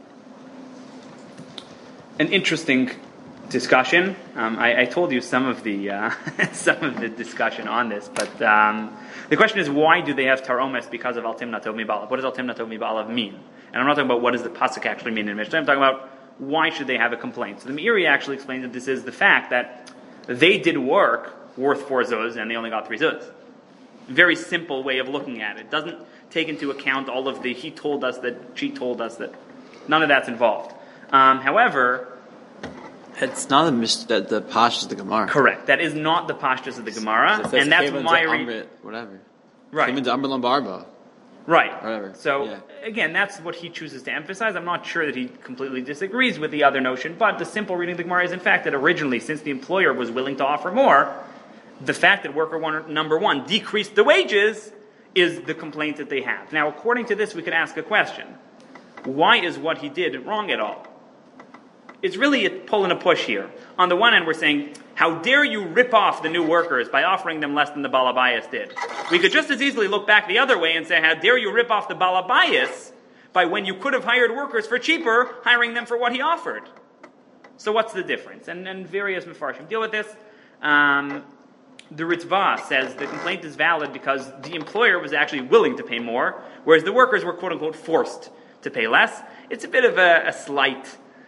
interesting discussion. I told you some of the discussion on this, but the question is, why do they have taromes because of al timna tov mi ba'alav? What does al timna tov mi ba'alav mean? And I'm not talking about what does the pasuk actually mean in Mishnah. I'm talking about why should they have a complaint? So the Meiri actually explains that this is the fact that they did work worth 4 zuz and they only got 3 zuz. Very simple way of looking at it. It doesn't take into account all of the he told us that, she told us that. None of that's involved. However, it's not the pashtus of the Gemara. Correct. That is not the pashtus of the Gemara, and that's why whatever. Right. Came into Amberlin Barba. Right. Whatever. So, again, that's what he chooses to emphasize. I'm not sure that he completely disagrees with the other notion, but the simple reading of the Gemara is, in fact, that originally, since the employer was willing to offer more, the fact that number 1 decreased the wages is the complaint that they have. Now, according to this, we could ask a question. Why is what he did wrong at all? It's really a pull and a push here. On the one hand, we're saying, how dare you rip off the new workers by offering them less than the Balabayas did? We could just as easily look back the other way and say, how dare you rip off the Balabayas by when you could have hired workers for cheaper, hiring them for what he offered? So what's the difference? And various Mefarshim deal with this. The Ritva says the complaint is valid because the employer was actually willing to pay more, whereas the workers were quote-unquote forced to pay less. It's a bit of a slight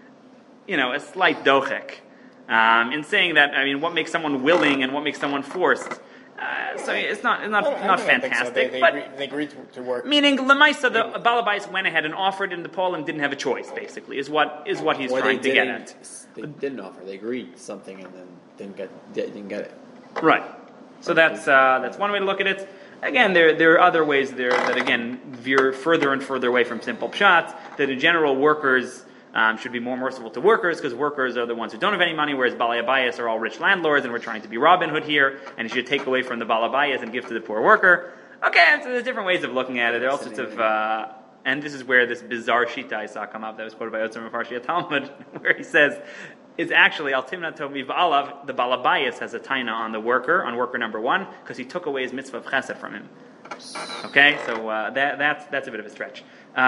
dochek. In saying that, I mean, what makes someone willing and what makes someone forced? So it's not fantastic. So. They agreed to work. Meaning, Lemaisa, the Balabais went ahead and offered, and the Poland didn't have a choice. Basically, is what he's trying to get at. They didn't offer. They agreed to something and then didn't get it. Right. So that's one way to look at it. Again, there are other ways there that again veer further and further away from simple pshat. That in general, workers should be more merciful to workers because workers are the ones who don't have any money, whereas Balabayas are all rich landlords, and we're trying to be Robin Hood here, and you should take away from the Balabayas and give to the poor worker. Okay, so there's different ways of looking at it. There are all sorts of, and this is where this bizarre shita I saw come up that was quoted by Otzar Mefarshi Talmud, where he says, is actually al timna tomi v'alav. The balabayas has a taina on worker number one, because he took away his mitzvah of chesed from him. Okay, so that's a bit of a stretch.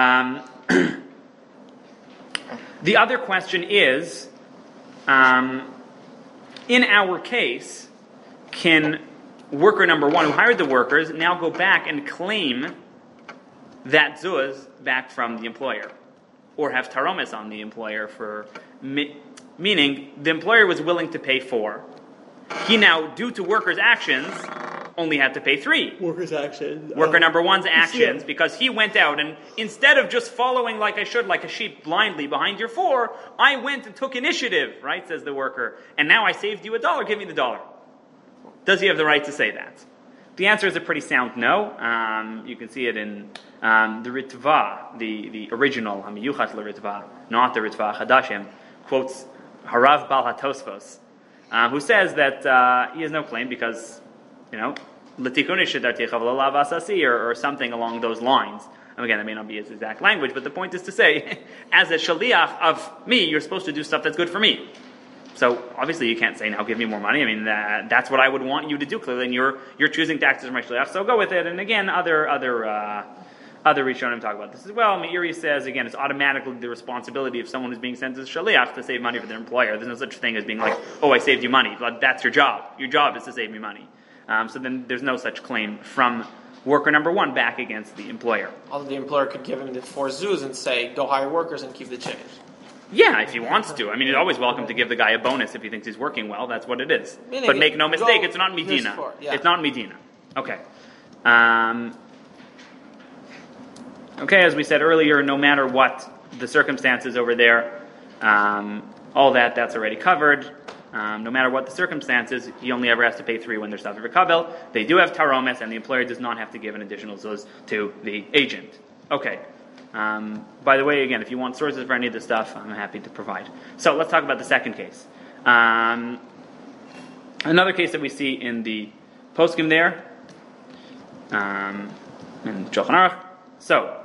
The other question is, in our case, can worker number one, who hired the workers, now go back and claim that zuz back from the employer, or have taromis on the employer for meaning the employer was willing to pay 4. He now, due to workers' actions, only had to pay 3. Worker number one's actions, because he went out and instead of just following like I should, like a sheep blindly behind your 4, I went and took initiative, right, says the worker, and now I saved you $1, give me the $1. Does he have the right to say that? The answer is a pretty sound no. You can see it in the Ritva, the original, Hamiyuchat l'Ritva, not the Ritva Chadashim, quotes Harav Bal HaTosfos, who says that he has no claim because, L'tikuni shedarticha v'lo asasi, or something along those lines. And again, that may not be his exact language, but the point is to say, as a shaliach of me, you're supposed to do stuff that's good for me. So obviously you can't say, now give me more money. I mean, that's what I would want you to do, clearly, and you're choosing to act as my shaliach, so go with it. And again, other Rishonim talk about this as well. Meiri says, again, it's automatically the responsibility of someone who's being sent as a shaliach to save money for their employer. There's no such thing as being like, oh, I saved you money. But that's your job. Your job is to save me money. So then there's no such claim from worker number one back against the employer. Although the employer could give him the 4 zuz and say, go hire workers and keep the change. Yeah, if he wants to. I mean, he's always welcome to give the guy a bonus if he thinks he's working well. That's what it is. But make no mistake, it's not Medina. It's not Medina. Okay. Okay, as we said earlier, no matter what the circumstances over there, all that's already covered. No matter what the circumstances, he only ever has to pay 3 when there's Savir Kabel. They do have Taromes, and the employer does not have to give an additional zuz to the agent. Okay. By the way, again, if you want sources for any of this stuff, I'm happy to provide. So let's talk about the second case. Another case that we see in the poskim there, in Shulchan Aruch. So,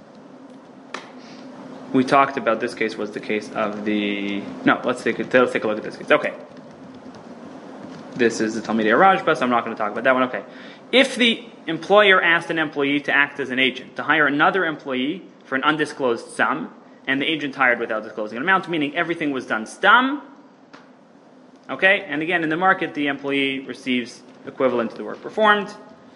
we talked about this case was the case of the... No, let's take a look at this case. Okay. This is the Talmidei Rajba, so I'm not going to talk about that one. Okay. If the employer asked an employee to act as an agent, to hire another employee for an undisclosed sum, and the agent hired without disclosing an amount, meaning everything was done stam, okay? And again, in the market, the employee receives equivalent to the work performed.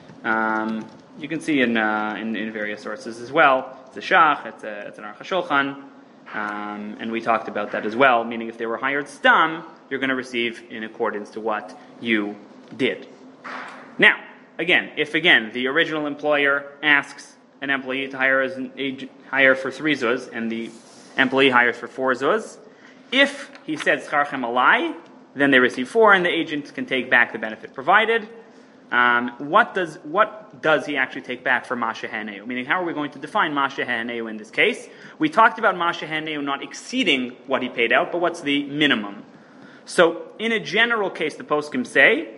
You can see in various sources as well. It's a shach, it's an Aruch HaShulchan, and we talked about that as well, meaning if they were hired stam, you're going to receive in accordance to what you did. Now, if the original employer asks an employee to hire as an agent, hire for 3 zuz, and the employee hires for 4 zuz, if he said scharchem alai, then they receive 4, and the agent can take back the benefit provided. What does he actually take back for Masha Haneu? Meaning, how are we going to define Masha Haneu in this case? We talked about Masha Haneu not exceeding what he paid out, but what's the minimum? So, in a general case, the poskim say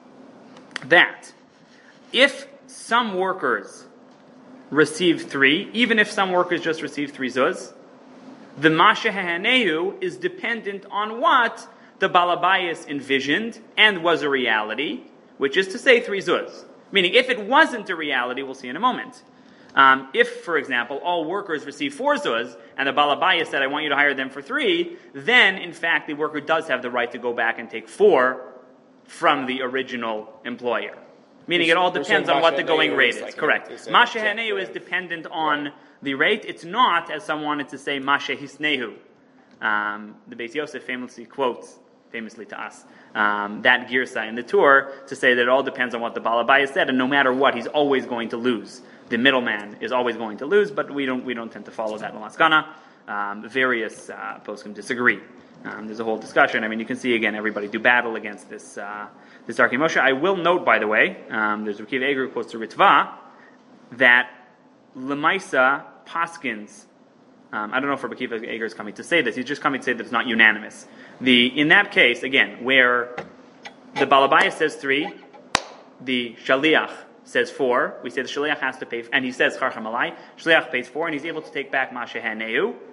that if some workers receive 3, even if some workers just receive 3 zuz, the Masha Haneu is dependent on what the Balabayas envisioned and was a reality, which is to say 3 zuz. Meaning, if it wasn't a reality, we'll see in a moment. If, for example, all workers receive 4 zuz, and the Balabaya said, I want you to hire them for 3, then, in fact, the worker does have the right to go back and take 4 from the original employer. Meaning, it all depends on what the going rate is. Correct. Masha Haneu is dependent on the rate. It's not, as some wanted to say, Masha Hisnehu. The Beis Yosef famously quotes, famously to us, that girsa in the tour to say that it all depends on what the Balabaya said, and no matter what, he's always going to lose. The middleman is always going to lose, but we don't tend to follow that in Laskana. Various poskim disagree. There's a whole discussion. I mean, you can see again everybody do battle against this Darkei Moshe. I will note, by the way, there's Rav Akiva Eger quotes to Ritva that Lemaisa Paskins. I don't know if Rav Akiva Eger is coming to say this. He's just coming to say that it's not unanimous. In that case, again, where the Balabaya says 3, the Shaliach says 4. We say the Shaliach has to pay, and he says Charcham Alai. Shaliach pays 4, and he's able to take back Masha Haneu.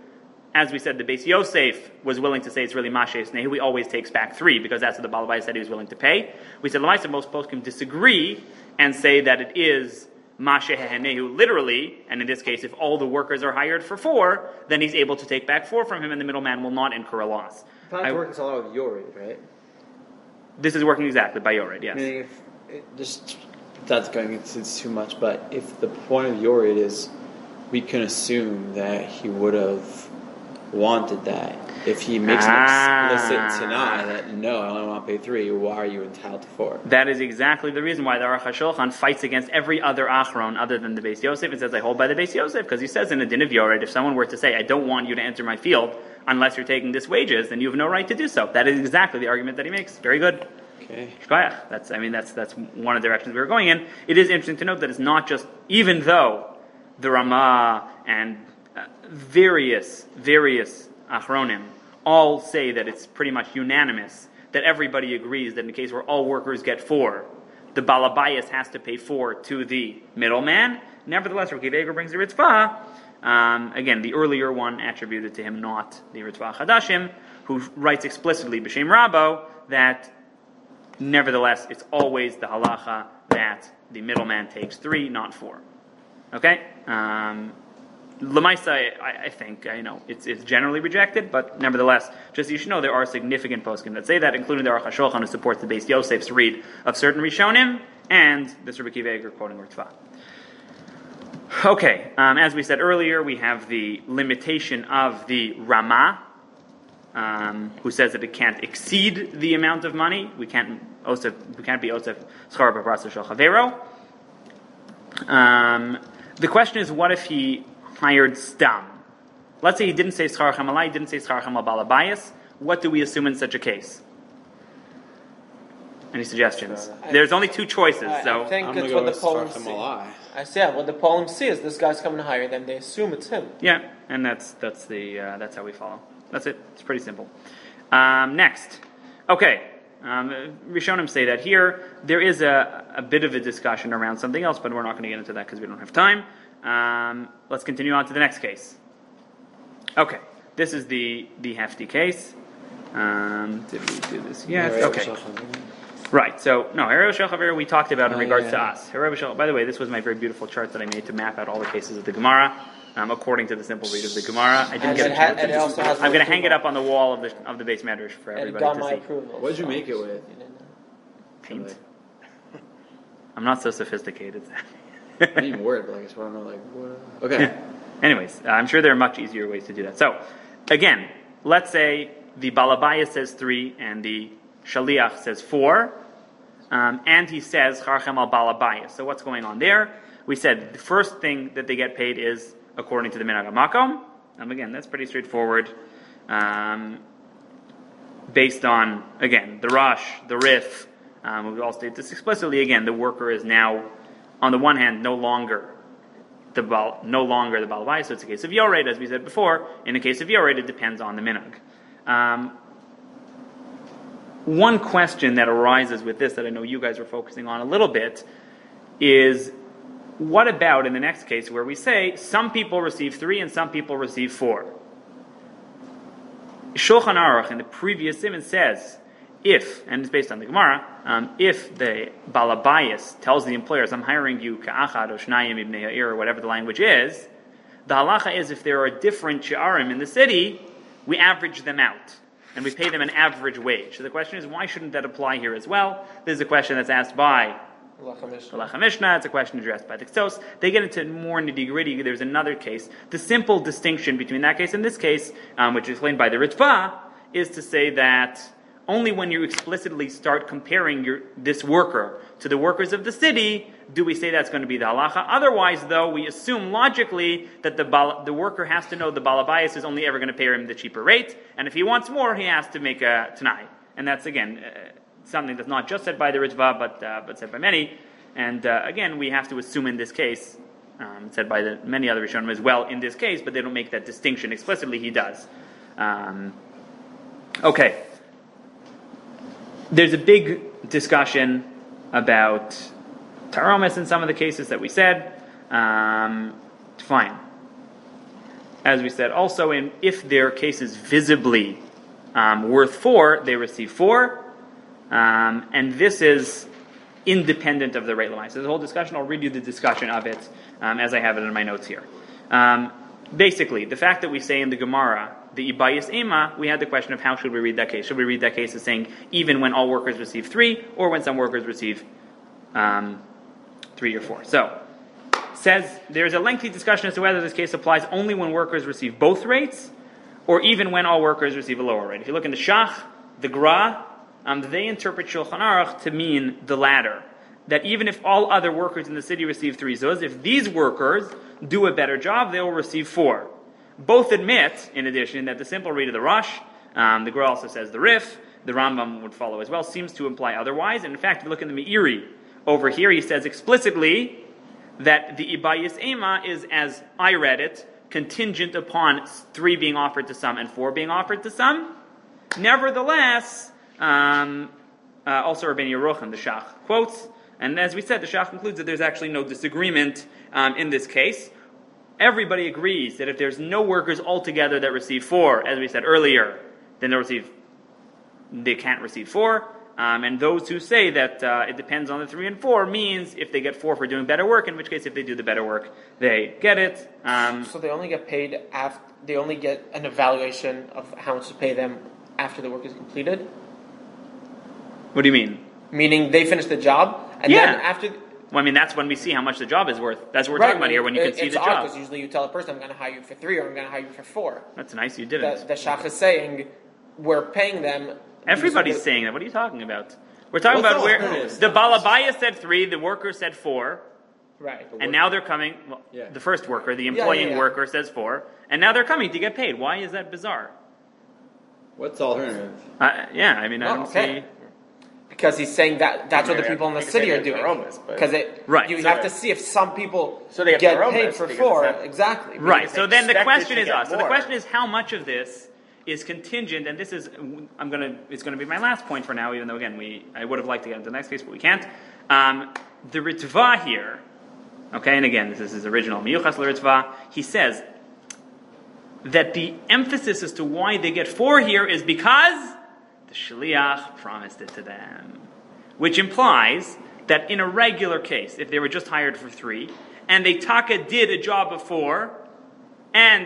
as we said, the Beis Yosef was willing to say it's really Mashe Snehu. He always takes back 3 because that's what the Balabais said he was willing to pay. We said Lamaisa, most poskim disagree and say that it is Mashe Henehu literally, and in this case, if all the workers are hired for 4, then he's able to take back 4 from him, and the middleman will not incur a loss. It's working a lot with Yored, right? This is working exactly by Yored, yes. Meaning that's going into too much, but if the point of Yored is, we can assume that he would have wanted that. If he makes an explicit Tanai that no, I only want to pay 3, why are you entitled to 4? That is exactly the reason why the Aruch HaShulchan fights against every other Achron other than the Beis Yosef and says, I hold by the Beis Yosef, because he says in the Din of Yored, if someone were to say, I don't want you to enter my field unless you're taking this wages, then you have no right to do so. That is exactly the argument that he makes. Very good. Okay. That's one of the directions we were going in. It is interesting to note that it's not just, even though the Ramah and various Achronim all say that it's pretty much unanimous, that everybody agrees that in the case where all workers get 4, the Balabayas has to pay 4 to the middleman. Nevertheless, Rabbi Akiva brings the Ritzvah, again, the earlier one attributed to him, not the Ritzvah Chadashim, who writes explicitly, B'Shem Rabbo, that nevertheless, it's always the halacha that the middleman takes 3, not 4. Okay? Lamaisa, I think, it's generally rejected, but nevertheless, just so you should know, there are significant poskim that say that, including the Aruch HaShulchan, who supports the Beis Yosef's read of certain Rishonim, and this Rabbi Akiva Eiger quoting Ritzvah. Okay, as we said earlier, we have the limitation of the Ramah, who says that it can't exceed the amount of money. We can't be Osef Schar B'Prasa Shel Chavero. The question is, what if he hired Stam? Let's say he didn't say Schar Chamalai, he didn't say Schar Chamal Balabayas. What do we assume in such a case? Any suggestions? There's only 2 choices. I think it's what the poems see. What the poems see is this guy's coming to hire them. They assume it's him. Yeah, and that's how we follow. That's it. It's pretty simple. Next. Okay. Rishonim say that here. There is a bit of a discussion around something else, but we're not going to get into that because we don't have time. Let's continue on to the next case. Okay. This is the hefty case. Did we do this yet? Okay. Right, so, no, Hero Shel Chaver we talked about in regards to us. By the way, this was my very beautiful chart that I made to map out all the cases of the Gemara, according to the simple read of the Gemara. I didn't get a chance. I'm going to hang it up on the wall of the base medrash for everybody to see. What did you make it with? Paint. I'm not so sophisticated. I didn't even word, but I guess I don't know, what? Okay. Anyways, I'm sure there are much easier ways to do that. So, again, let's say the Balabaya says 3 and the Shaliach says 4, and he says Charchem al Balabaya. So what's going on there? We said the first thing that they get paid is according to the Minhag HaMakom. Again, that's pretty straightforward. Based on, again, the Rosh, the Rif, we all state this explicitly. Again, the worker is now, on the one hand, no longer the Balabaya. So it's a case of Yored, as we said before. In the case of Yored, it depends on the Minhag. One question that arises with this that I know you guys are focusing on a little bit is, what about in the next case where we say some people receive 3 and some people receive 4? Shulchan Aruch in the previous Siman says, if, and it's based on the Gemara, if the Balabayas tells the employers, I'm hiring you ka'achad or shnayim ibnei ha'ir, or whatever the language is, the halacha is if there are different shi'arim in the city, we average them out. And we pay them an average wage. So the question is, why shouldn't that apply here as well? This is a question that's asked by Halacha Mishnah. It's a question addressed by the Ksos. They get into more nitty-gritty. There's another case. The simple distinction between that case and this case, which is explained by the Ritzvah, is to say that only when you explicitly start comparing this worker to the workers of the city do we say that's going to be the halacha. Otherwise, though, we assume logically that the worker has to know the balabayas is only ever going to pay him the cheaper rate, and if he wants more, he has to make a tanai. And that's, again, something that's not just said by the Ritzvah, but said by many. And again, we have to assume in this case, said by many other Rishonim as well in this case, but they don't make that distinction explicitly. He does. Okay. There's a big discussion about taromis in some of the cases that we said. Fine. as we said, also if their case is visibly worth 4, they receive 4, and this is independent of the rate lamais. So there's a whole discussion. I'll read you the discussion of it as I have it in my notes here. Basically, the fact that we say in the Gemara, the Ibayis Ema, we had the question of how should we read that case. Should we read that case as saying even when all workers receive 3, or when some workers receive 3 or 4? So, says there's a lengthy discussion as to whether this case applies only when workers receive both rates, or even when all workers receive a lower rate. If you look in the Shach, the Gra, they interpret Shulchan Aruch to mean the latter. That even if all other workers in the city receive 3 zuz, if these workers do a better job, they will receive 4. Both admit, in addition, that the simple read of the Rosh, the Gra also says the Rif, the Rambam would follow as well, seems to imply otherwise. And in fact, if you look in the Meiri over here, he says explicitly that the Ibayis Ema is, as I read it, contingent upon 3 being offered to some and 4 being offered to some. Nevertheless, also Rabbeinu Yerucham, the Shach, quotes, and as we said, the Shach concludes that there's actually no disagreement in this case. Everybody agrees that if there's no workers altogether that receive 4, as we said earlier, then they can't receive 4. And those who say that it depends on the 3 and 4 means if they get 4 for doing better work, in which case if they do the better work, they get it. So they only get paid after, they only get an evaluation of how much to pay them after the work is completed? What do you mean? Meaning they finish the job, and then after... Well, I mean, that's when we see how much the job is worth. That's what we're talking about here, when you can see the job. Because usually you tell a person, I'm going to hire you for 3 or I'm going to hire you for 4. That's nice, you didn't. The Shach is saying, we're paying them... Everybody's saying that. What are you talking about? We're talking about where the Balabaya said 3, the worker said 4. Right. And now they're coming, the first worker, the employing worker says 4, and now they're coming to get paid. Why is that bizarre? What's the alternative? I don't see... Because he's saying that's what the people in the city are doing. Because you have to see if some people get paid for 4. Exactly. Right. So then the question is us. So the question is how much of this is contingent, and this is it's going to be my last point for now. Even though again I would have liked to get into the next case, but we can't. The Ritva here, okay, and again this is his original Miyuchas L'Ritva. He says that the emphasis as to why they get 4 here is because the Shliach promised it to them. Which implies that in a regular case, if they were just hired for 3, and they did a job of 4, and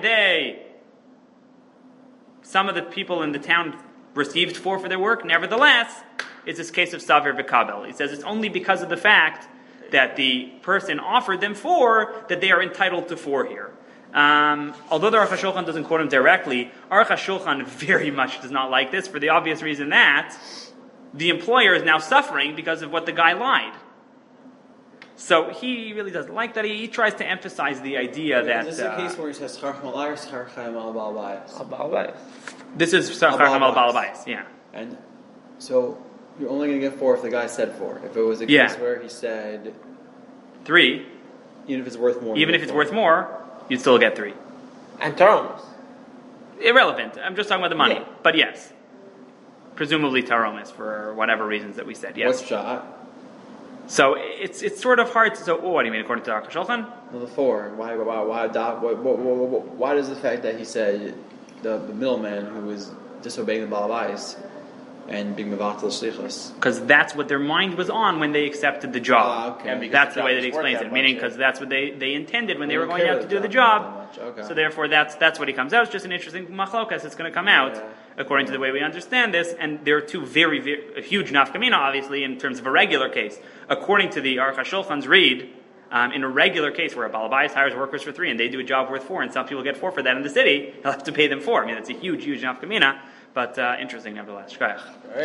some of the people in the town received 4 for their work, nevertheless, it's this case of Savir V'Kabel. He says it's only because of the fact that the person offered them 4 that they are entitled to 4 here. Although the Aruch HaShulchan doesn't quote him directly, Aruch HaShulchan very much does not like this for the obvious reason that the employer is now suffering because of what the guy lied. So he really doesn't like that. He tries to emphasize the idea that... Is this a case where he says Schar Chamal or Schar Chaim al Balbayis? This is Schar Chaim al Balbayis, yeah. And so you're only going to get 4 if the guy said 4. If it was a case where he said 3, even if it's worth more, worth more, you'd still get 3. And taromas. Irrelevant. I'm just talking about the money. Yeah. But yes. Presumably taromas for whatever reasons that we said. Yes. What's shot? So it's sort of hard to... So what do you mean according to Aruch HaShulchan? Well, the 4. Why does the fact that he said the middleman who was disobeying the Balabais and being mevatel shlichus? Because that's what their mind was on when they accepted the job. Okay. And that's the way that he explains it. Meaning because that's what they intended when they were going out to do the job. Okay. So therefore that's what he comes out. It's just an interesting machlokas. It's going to come out according to the way we understand this. And there are 2 very, very huge nafkamina, obviously, in terms of a regular case. According to the Aruch HaShulchan's read, in a regular case where a Balabais hires workers for 3 and they do a job worth 4 and some people get 4 for that in the city, he'll have to pay them 4. I mean, that's a huge, huge nafkamina. But interesting nevertheless. Shkayach.